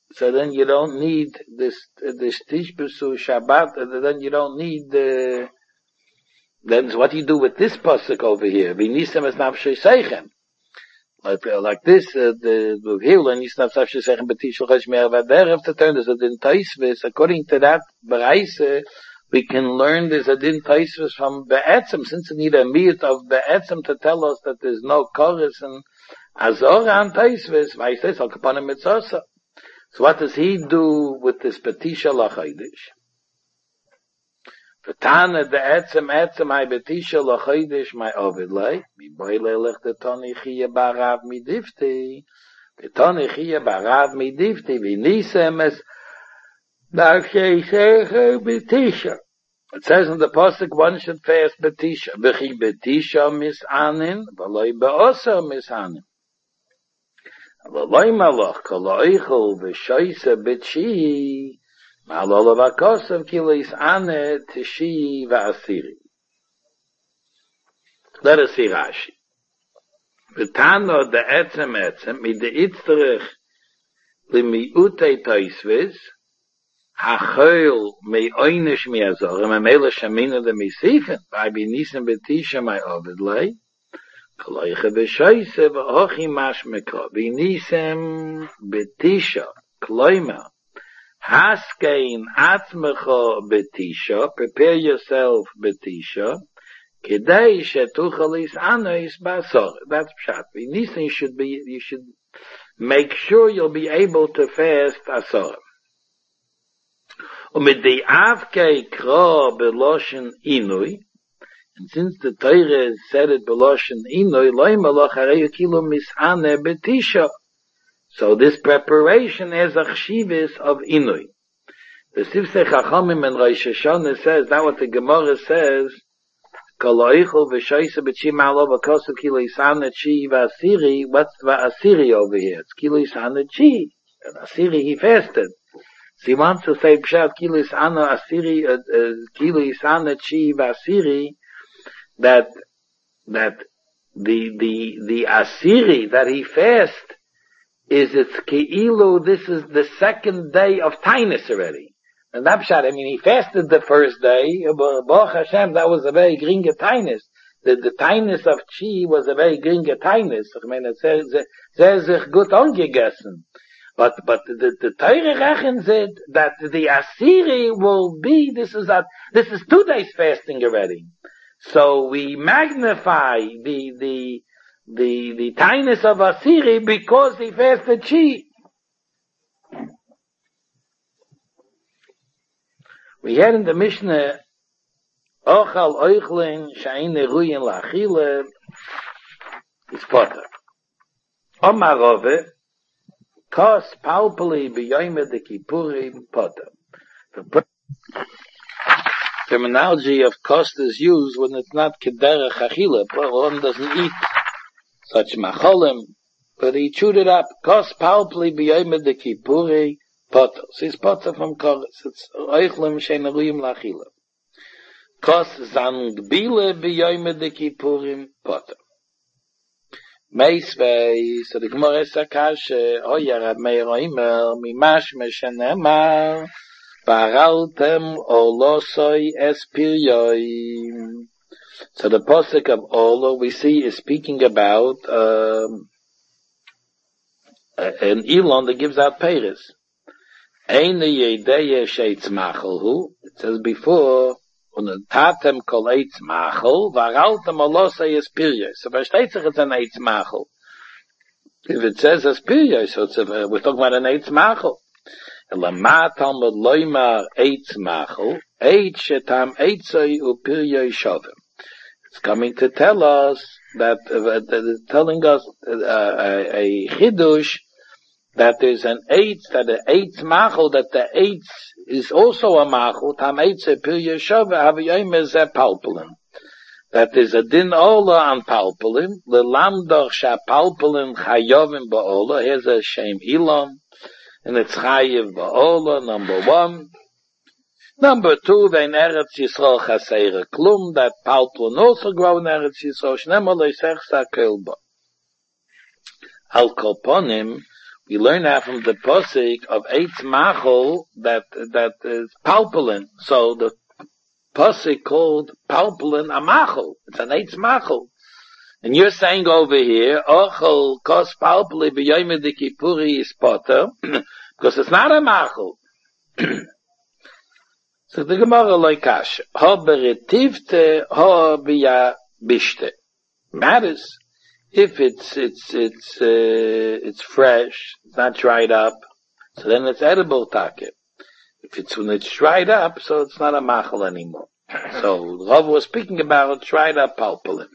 this Tishbesu Shabbat, then you don't need then what do you do with this pasuk over here? V'nisem es nafshei seichem. Like this, the here, and Nisem es nafshei seichem b'tishul cheshmer v'aderev to turn there's a din taisvis. According to that Baraisa, we can learn there's a din taisvis from Be'etzim, since we need a miyut of Be'etzim to tell us that there's no chorus and azora and taisvis. Why says al kapanim mitzosa? So what does he do with this Betisha L'Chodesh? V'tana the etzem ay Betisha L'Chodesh my ovid lei, mi boile lech the toni chiyah barav midifti, the toni chiyah barav midifti, v'nisem es nafshei seichem Betisha. It says in the pasuk one should fast Betisha, v'chi Betisha misanin, v'loi be'osa misanin. V'loi malach kol oichel v'shoyse b'tshihi ma'alol v'akosav kilis ane tishihi v'asiri. Let us see Rashi. V'tano de etzem mi de itzterich limiutei toisvis ha'choil me oynish mi azorim amela shamina de misifin v'abi nisim b'tisha my ovid lei Koloiche b'shoyse v'ochi mashmeka v'nisem b'tisha kloima haskein atzmecha b'tisha, prepare yourself b'tisha kedei shetuchalis anois b'asor. That's pshat. V'nisem you should make sure you'll be able to fast asor. Umidei avkei kra b'loshen inui. And since the Torah said it beloshen inoi loy malach harei kilo misane betisha, so this preparation is a chshivis of inoi. The Sifsei Chachamim and Rosh Hashanah says, that what the Gemara says, Kaloichel v'shoyse b'chi ma'alo v'kosu kilo yisana chi v'asiri, what's v'asiri over here? It's kilo yisana chi. And asiri, he fasted. So he wants to say, Pshat kilo yisana asiri, kilo yisana chi v'asiri, that the asiri that he fast is it's keilu, this is the second day of Tainus already. And that pshat, I mean, he fasted the first day, but Baruch Hashem, that was a very geringe Tainus. The Tainus of Chi was a very geringe Tainus. I mean, it says, sich gut angegessen. But the Torah rechens it that the Asiri will be, this is 2 days fasting already. So we magnify the Tainus of Asiri because he fasted Chi. We had in the Mishnah, Ochal Oichlin Shaine Ruyin Lachile is potter. Omar Rove, Kos Palpali B'yoyme de Kippurim potter. The terminology of Kos is used when it's not Kederech Achile, one doesn't eat such macholim, but he chewed it up. Kos Palpali B'yoyme de Kippurim potter. So it's potter from Koris. It's Oichlin Shaine Ruyin Lachile. Kos Zangbile B'yoyme de Kippurim potter. Meisvei, so the Gemara Sakashe, Oya Rab Meir Oimer, Mimash Meshenemar, Baraltem Olosoi Espirioi. So the posuk of Olo we see is speaking about an Elon that gives out Paris. Eine Yedeye Sheitz Machelhu, it says before, und tatem kol eitz machel, varaltem olosei espirios. So versteht sich it's an eitz machel. If it says espirios, so it's we're talking about an eitz machel. Elama talmud loymar eitz machel, eitz shetam eitzoi upirios shovim. It's coming to tell us that, telling us a chidush, that there's an eitz, that the eitz machel, that the eitz is also a machel, tam eitz e pir yeshove, havayim is a palpulin. That is a din ola on palpulin, the lamdoch sha palpulin chayovim ba'ola, here's a shem ilam, and it's chayiv ba'ola, number 1. Number 2, vein Eretz Yisrael chaseire klum, that palpulin also grow in Eretz Yisrael, shnemal leisech sa kelba. Al kolponim, we learn that from the posik of Eitz Machel that is palpulin. So the posik called palpulin a machel. It's an Eitz Machel. And you're saying over here, Ochel kos palpuli b'yoyme de Kippuri is potter, because it's not a machel. So the Gemara loikash, ha beretivte, ha biya bishte. Matters. If it's fresh, it's not dried up, so then it's edible take. If when it's dried up, so it's not a machal anymore. So Rav was speaking about dried up palpulin.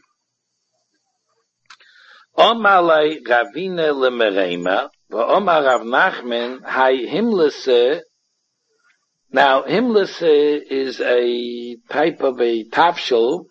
Omar lei Ravine lemerema, v'omar Rav Nachman hay himlese. Now himlese is a type of a tafshel,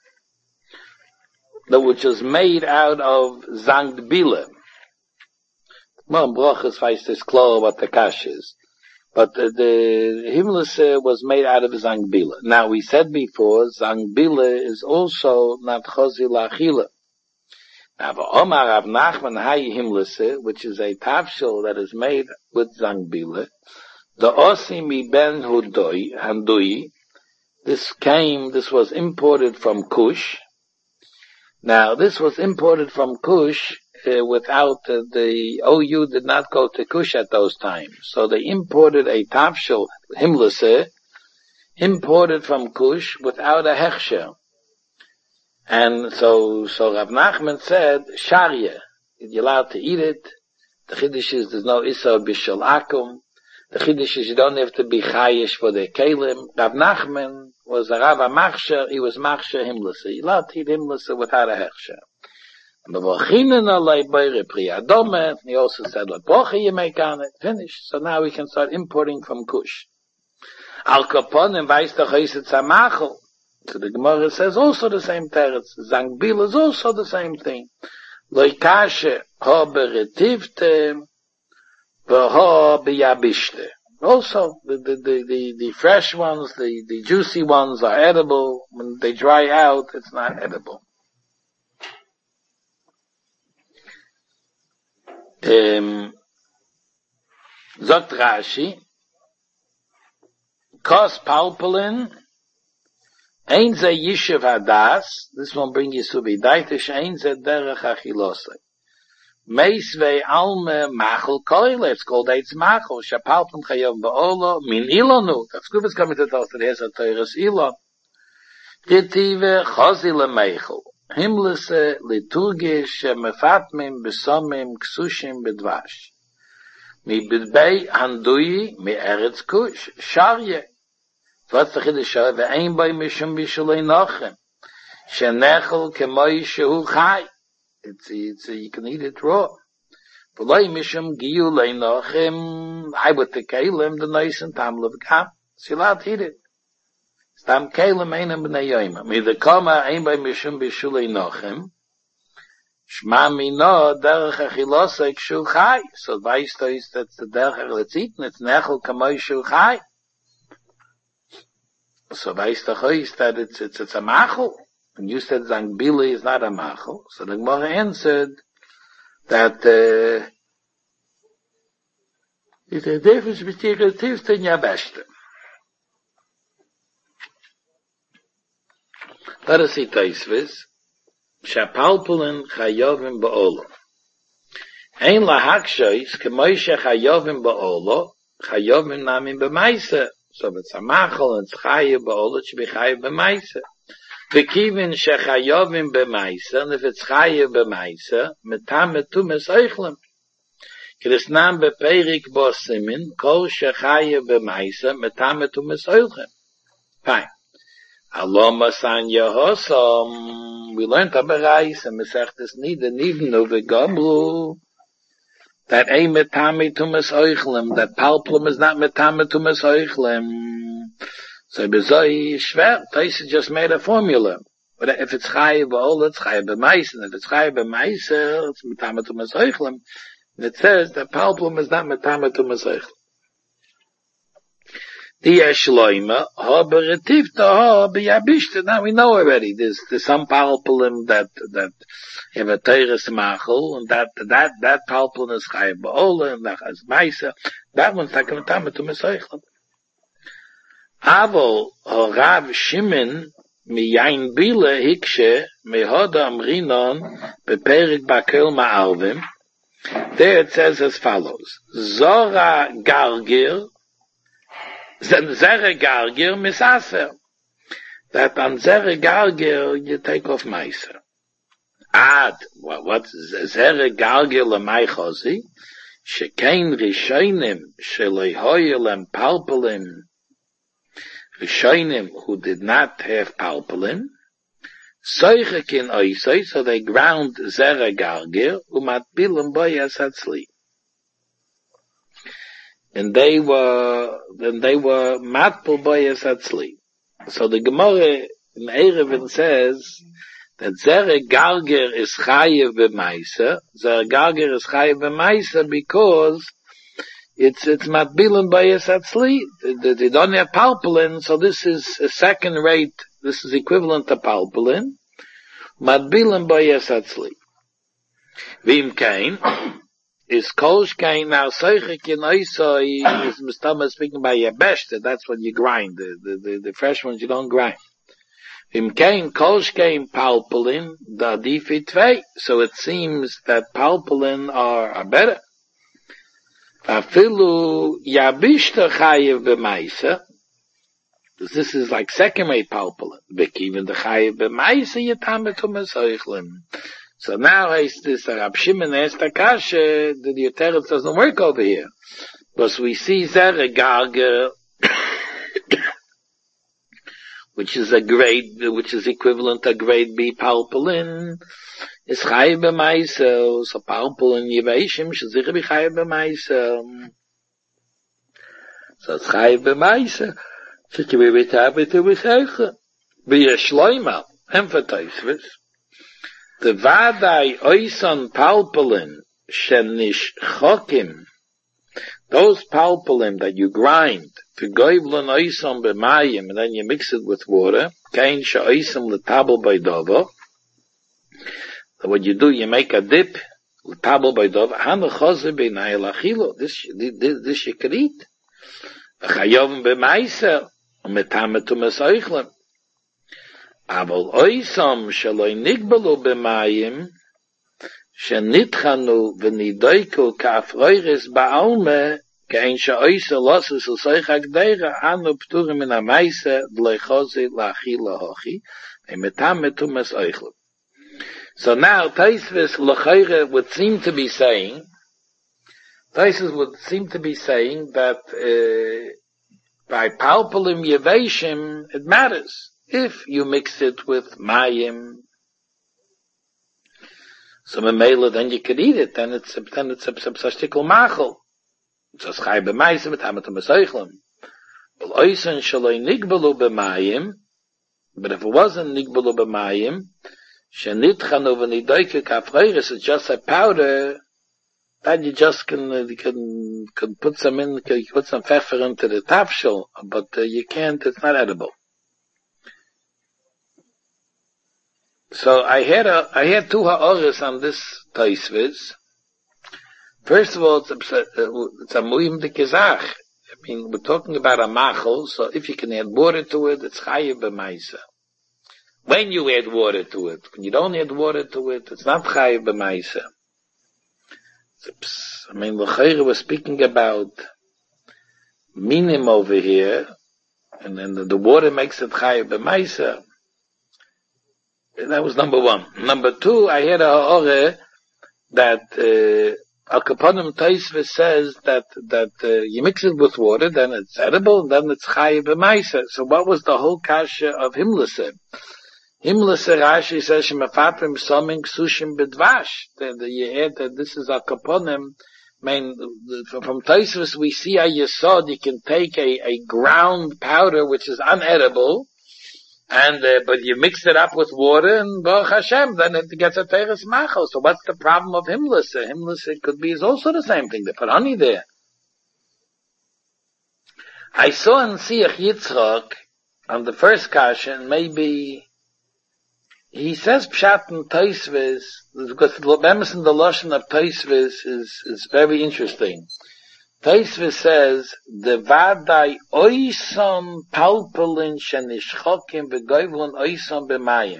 which is made out of zangbile. Well, brachas feist is klar what the kash is. But the himlese was made out of zangbile. Now, we said before, zangbile is also not chosi lachila. Now, Omar Rav Nachman hay himlese, which is a tafshel that is made with zangbile, the osi mi ben handui, this was imported from Kush. Now, this was imported from Kush without the OU did not go to Kush at those times. So they imported a tafshel, himlese, imported from Kush without a hechsher. And so Rav Nachman said, Sharia, you're allowed to eat it. The chiddush is there's no issa b'shel akum. The chiddush is you don't have to be chayish for the kelim. Rav Nachman was a Rav Machsher, he was Machsher himlese. You're allowed to eat himlese without a hechsher. He also said, what bracha you make on it, finished. So now we can start importing from Kush. Al Kaponim weiß doch Eisitz Amachel. So the Gemara says also the same teretz. Zangbil is also the same thing. Loikashe ha beretivte v'ha biyabishte. Also, the fresh ones, the juicy ones are edible. When they dry out, it's not edible. Zogt Rashi, Kos Palpulin, Ein ze Yishev Hadas, this one bring you to be Daitish, Ein ze Derech Achilosai. Meisvei Alme Machel Koile, it's called Eitz Machel, Shapalpun Chayov Ba'olo, Min Ilonu, that's good, it's coming to tell us that here's a Teres Ilon. Ritive Chozile Meichel, Himlese Liturgish, Mefatmim, Besomim, Ksushim, Bedvash. Mi Bidbei Handui, Mi Eretz Kush, Sharye. What's the Chiddush? Ve'ein Bei Mishum Bishulei Nochem, Shenechel Kemoi Shehu Chai. You can eat it raw. V'loi Mishum Giyulei Nochem, I would take Kalim, the nice and Tam Levkam. So you're allowed to eat it. Stam Kalim Einam B'nei Yoima. Mi the Koma Ein Bei Mishum Bishulei Nochem, Shma Mino Derech Achilosei Kshu Chai. So weißt du, that's the Derech let's eat, and it's Nechel Kemoi Shehu Chai. So weißt du, that it's a Machel. And you said Zangbili is not a Machel. So the Gemara answered that it's a difference between the Tivta and Yabeshta. Let us see Taisvis. Shapalpulin Chayovim Ba'olo. Ein lahakshois kemoishe Chayovim Ba'olo, Chayovim Namin B'maisa. So if it's a Machel and it's Chayev Ba'olo, it should be Chayev B'maisa. V'kivin shechayovim b'maisa, and if it's chayev b'maisa, metam metumes oichlem. Kirisnam beperik bo simin, kol shechayev b'maisa, metam metumes oichlem. Fine. Aloma san yehosom, we learned aberais, and mesechtes nivnu v'gablu, that a metam metumes oichlem, that palplum is not metam metumes oichlem. So bezoi shver, Taisa just made a formula. But if it's chayev ba'ol, it's chayev b'maisa. And if it's chayev b'maisa, it's metametu mesoichlem. And it says that palplum is not metametu mesoichlem. The Shloima, ha beretivta ha b'yabishta. Now we know already. There's some palplum that have a teres machel, and that palplum is chayev ba'ol, and that has maisa. That one's like a metametu mesoichlem. Aval Rav Shimon miyain bile hikshe mehoda amrinon beperik bakel ma'arvim. There it says as follows: Zora gargir, zere gargir misaser. That on zere gargir you take off meiser. What's zere gargir lemay chosi? Shekein rishonim shelehoyelem palpelim. Rishonim who did not have palpulin, soichekin oisoi, so they ground zera gargir, umatbilim boyas hatzli. And they were matpul boyas hatzli. So the Gemara in Erevin says that zera gargir is chayev b'maisa. Zera gargir is chayev b'maisa because it's matbilim bayas atzli. They don't have palpulin, so this is a second rate. This is equivalent to palpulin. Matbilim bayas atzli. Vim kain is kolsh kain now. Soichik in oisoi is mistama speaking by yabeshta. That's when you grind. The fresh ones you don't grind. Vim kain kolsh kain palpulin da difitvei. So it seems that palpulin are better. Afilu yabishta chayev b'maisa. This is like second rate palpulin. Even the chayev b'maisa yatametu mesoichlem. So now is this Rab Shimon asked Akasha, the Yoteretz doesn't work over here. Because we see zera garger, which is equivalent to grade B palpulin. Is chayev b'maisa, so palpulin yivashim shezich be chayev b'maisa. So it's chayev b'maisa. So we with habit with Eichel. Be a Shloima, emphasizes. The Vadai Oison Palpulin, Shenish Chokim, those palpulin that you grind, to goivlin oisom b'mayim, and then you mix it with water, kain she'oisom l'tabel b'dovo. So what you do, you make a dip, l'tabel b'dovo, hanu chose b'nai l'achilo, this you could eat. V'chayovim b'maiser, u'metametu mesoichlem. Aval oisom shaloi nigbalu b'mayim, shenitchanu v'nidoiku ka'afroiris ba'alme, kein she'oise losses l'soich ha'gdeira, anu p'turim min ha'maise, d'leichozi la'achila hochi, e'metametu mesoichlem. So now, Taisvis L'chaire would seem to be saying that by palpulim yevashim, it matters. If you mix it with mayim, so memela, then you could eat it. Then it's a shtikul machal. It's a schai b'mayim, v'tamet ha'mesoichlem. But oisen shaloi nigbalu b'mayim, but if it wasn't nigbalu b'mayim, shenitchanu v'nidoike kafreiris, it's just a powder that you just can put some in, you put some pfeffer into the tafshel, but you can't, it's not edible. So I had two ha'oris on this Taisviz. First of all, it's a muhim de kizach. I mean, we're talking about a machal, so if you can add water to it, it's chayiv b'maisa. When you add water to it, when you don't add water to it, it's not chayiv b'maisa. I mean, L'chaire was speaking about minim over here, and then the water makes it chayiv b'maisa. That was number one. Number two, I had a ha'ore that Al Kaponim Taisvis says that you mix it with water, then it's edible, and then it's chayiv b'maisa. So what was the whole kasha of Himlase? Himlase Rashi says shemafaprim soming sushim bedvash. You add that this is Al Kaponim. I mean, from Taisvis we see a yesod, you can take a ground powder which is unedible, and but you mix it up with water, and Baruch Hashem, then it gets a teres machal. So what's the problem of Himlase? Himlase could be is also the same thing. They put honey there. I saw in Siach Yitzchak on the first kasha, and maybe he says pshat in Taisvis, because the Emerson, the lashon of Taisvis is very interesting. Taisvis says, the vadai oisam palpulin shenishchokim v'goivlin oisam b'mayim.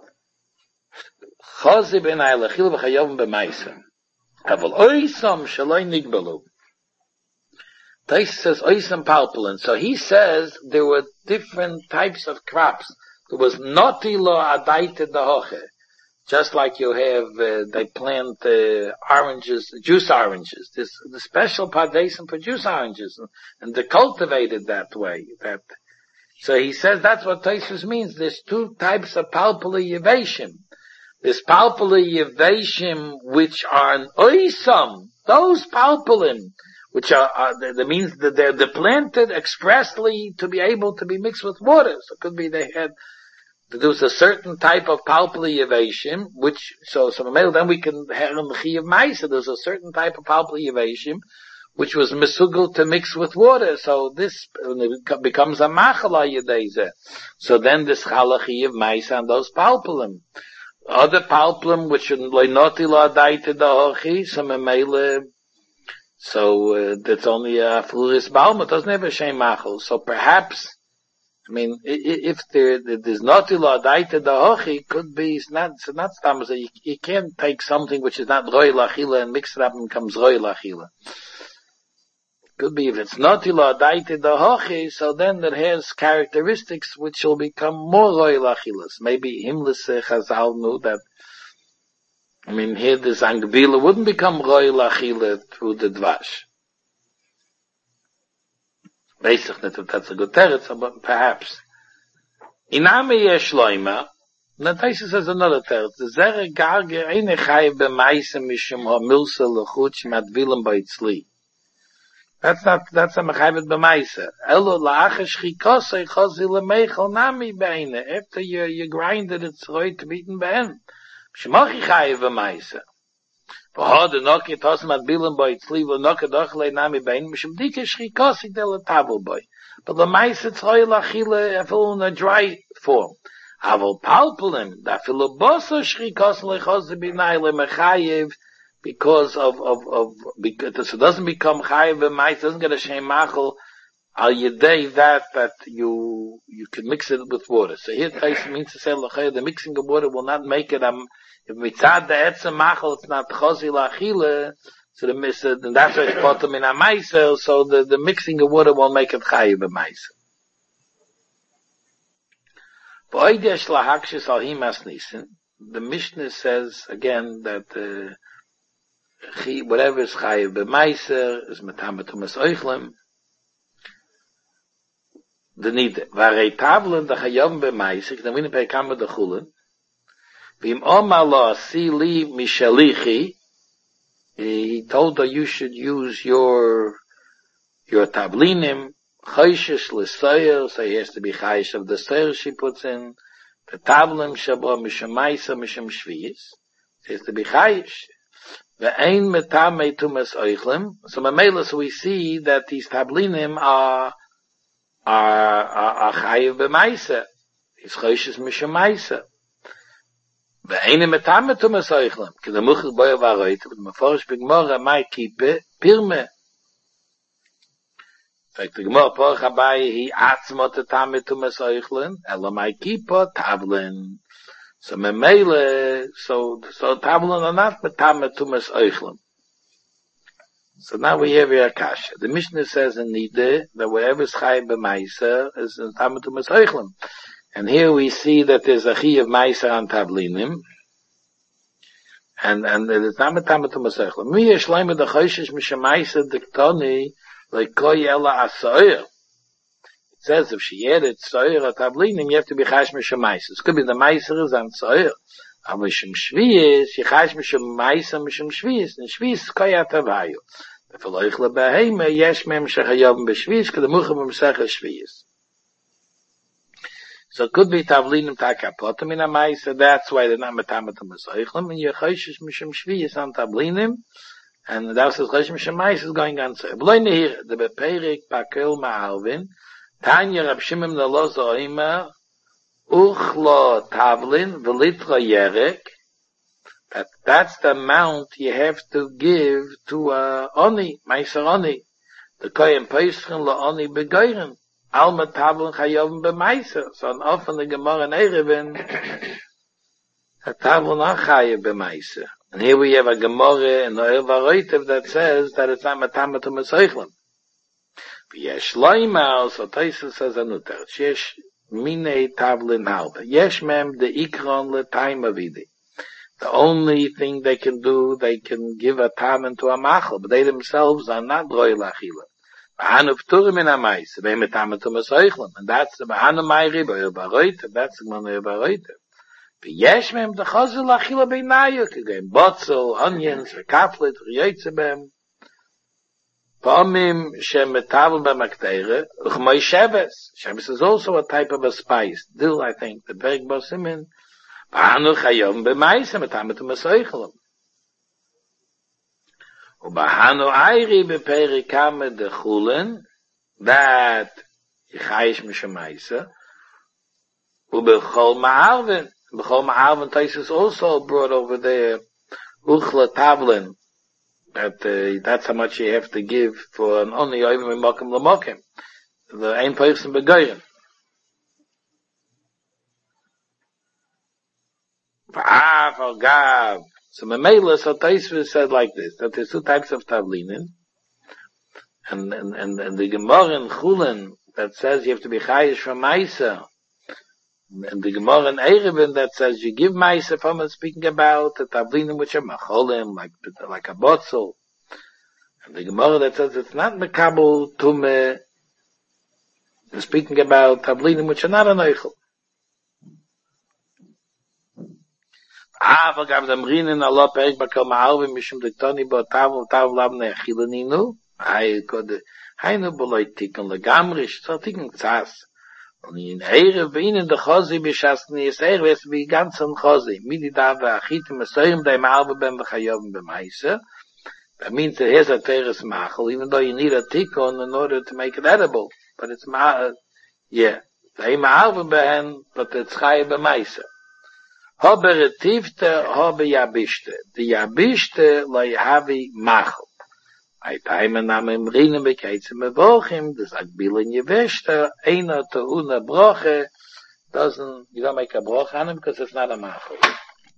Chazi b'nai l'chil v'chayovim b'maisem. Aval oisam shaloi nigbalu. Taisvis says oisam palpulin. So he says there were different types of crops. There was noti lo adaita dahoche. Just like you have, they plant oranges, juice oranges. There's the special padesim for juice oranges, and they're cultivated that way. So he says that's what Taisvis means. There's two types of palpuli yevashim. There's palpuli yevashim which are an oisam. Those palpulim, which that means that they're planted expressly to be able to be mixed with water. So it could be there was a certain type of palpuli yevashim, which, so then we can have in the chi of Maisa, there's a certain type of palpuli yevashim, which was misugel to mix with water. So this becomes a machala yedeze. So then this chalachi of Maisa and those palpulim. Other palpulim, which are loinoti la daita dahochi, so that's only a fluris balma, doesn't have a shem machal. So perhaps, I mean, if there's not daita dahochi, could be, it's not stam, you can't take something which is not roi lachila and mix it up and becomes roi lachila. Could be if it's not daita dahochi, so then it has characteristics which will become more roi lachilas. Maybe Himlase Chazal knew that, I mean, here the Zangbila wouldn't become roi lachila through the dvash. Basically, that's a good teretz, but perhaps. Inami yeshloima, Nataisa says another teretz. The zere garge eine chayiv b'maisa mishum ha milsa l'chutz madvilim baitzli. That's a mechayvet b'maisa. Elo la'achash chikosei chosi lemeichel nami beine. After you grind it, it's right to be eaten be'en. Shemachi chayev b'maisa. V'hod enoki tosmat bilim boi tzli v'noka dochle nami beine. Mishum dike chikosei de letabel boi. But the maisa it's roi lachile afil in a dry form. Avol palpulim, da filoboso chikosei lechosi b'nai lemechayev. Because because it doesn't become chayiv b'mais, it doesn't get a shem machal al yedei that you can mix it with water. So here Tais means to say the mixing of water will not make it if mitzad the etzem machal it's not chosi lachile, so then that's why it's bottom in a meiser, so the mixing of water won't make it chayiv b'mais. V'oidesh lahakshis al himas nisin, the Mishnah says again that whatever is chayiv b'maiser is metamet umas oichlem. The nide varei tavlen the chayav b'maiser. Then we need to pay kama the chulen. V'im omar lo asi li mishalichi. He told her you should use your tavlinim chayshish l'soyer. So he has to be chayish of the soyer she puts in. The tavlim shabo misham maiser misham shviyis. He has to be chayish. Ve'ein metame tumas oichlem. So Mamela, we see that these tablinim are chayiv b'maisa. His choishes misham maisa. Ve'ein metame tumas oichlem. Ki the muchel boya varoyte. But meforish b'gmora mai kipe pirme. Like the Gemara Porach Abaye, he atzmot etame tumas oichlem. Ela mai kipa tablin. So memele, so tavlin are not metame tumas oichlem. So now we have here kasha. The Mishnah says in Nide that wherever is chayiv b'maiser is metame tumas oichlem, and here we see that there's a chi of maiser on tavlinim, and it's not metame tumas oichlem. Mi yeshleim the choishes misham maiser diktoni like koi ela asoyer. It says if she added soyer or tablinim, you have to be chash misham maiser. It could be the maiser is on soyer. Aber misham shviyis, she chash misham maiser misham shviyis. And shviyis koya tavayu. If a loichle beheime, yesh mem shechayavim b'shviyis, k'da muchem b'msecha shviyis. So it could be tablinim takapotam in a maiser. That's why they're not metamatam esoichlem. And you chayshish misham shviyis on tablinim. And that's the chash misham maiser is going on soyer. B'loi nehir, the beperik pakel ma'alvin, Tanya Rab Shimon the Lozo Oimer, Uchlo Tavlin, Velitra Yerek. That's the amount you have to give to Oni, Meiser Oni. The Koyen Peischen La Oni Begoiren. Alma Tavlin Chayovim B'Meiser. So often the Gemara in Erevin, a Tavlin Achayev B'Meiser. And here we have a Gemara in the Ervaroitev that says that it's not Matamatum Esoichlem. Yesh loimal, so Taisa says anuter, yesh mine tavlin halba. Yesh mem the ikron le time avidi. The only thing they can do, they can give a tam into a machal, but they themselves are not roy lachila. V'hanu pturim in amais, v'hem etam etum esoichlem, and that's the v'hanu mayri b'yobaroite, that's the man yobaroite. V'yesh mem the chazil lachila b'inayu, k'gayim botzel, onions, v'kaflet, v'yoytzebem. Pomim shemetavl b'makteire, uchmoi sheves. Sheves is also a type of a spice. Dill, I think, the berg bosimin. V'hanu chayom b'maisa, metametum esoichelem. U'b'hanu ayri b'perikame de chulen, that yichayish mishamaisa. U'b'chol ma'arvin. B'chol ma'arvin, Tais is also brought over there, uchla tavlin. That's how much you have to give for an only oivim mokim l'mokim. The ein person begoyen. V'af al gav. So Memela, so Taisva said like this, that there's two types of tavlinin, and the Gemara in Chulin that says you have to be chayish from Maisa, and the Gemara in Erevin that says you give Maisa from it, speaking about the tavlinim which are macholim, like a botzel. And the Gemara that says it's not mekabel tume, speaking about tavlinim which are not an eichel. But Heine Beleidigung, Legamrisch, Zartigen Zas. Und in Ehre, wie in der Chosi, beschassen, ist wie ganz ein Chosi. Midi da, achite, mesoyim, da im Arbe, beim Bechayovim, beim Heise. That means that here's a teres machel, even though you need a tikkun in order to make it edible. But it's yeah. Da im Arbe, but it's chaye b'maise. Hobe retivte, hobe yabishte. Die yabishte, lo yahavi machel. Ay taime name im Rinen bekeitze me Wochim, das Agbilen Yeveshta, Eina to una Broche, you don't make a Broche on him because it's not a Machel.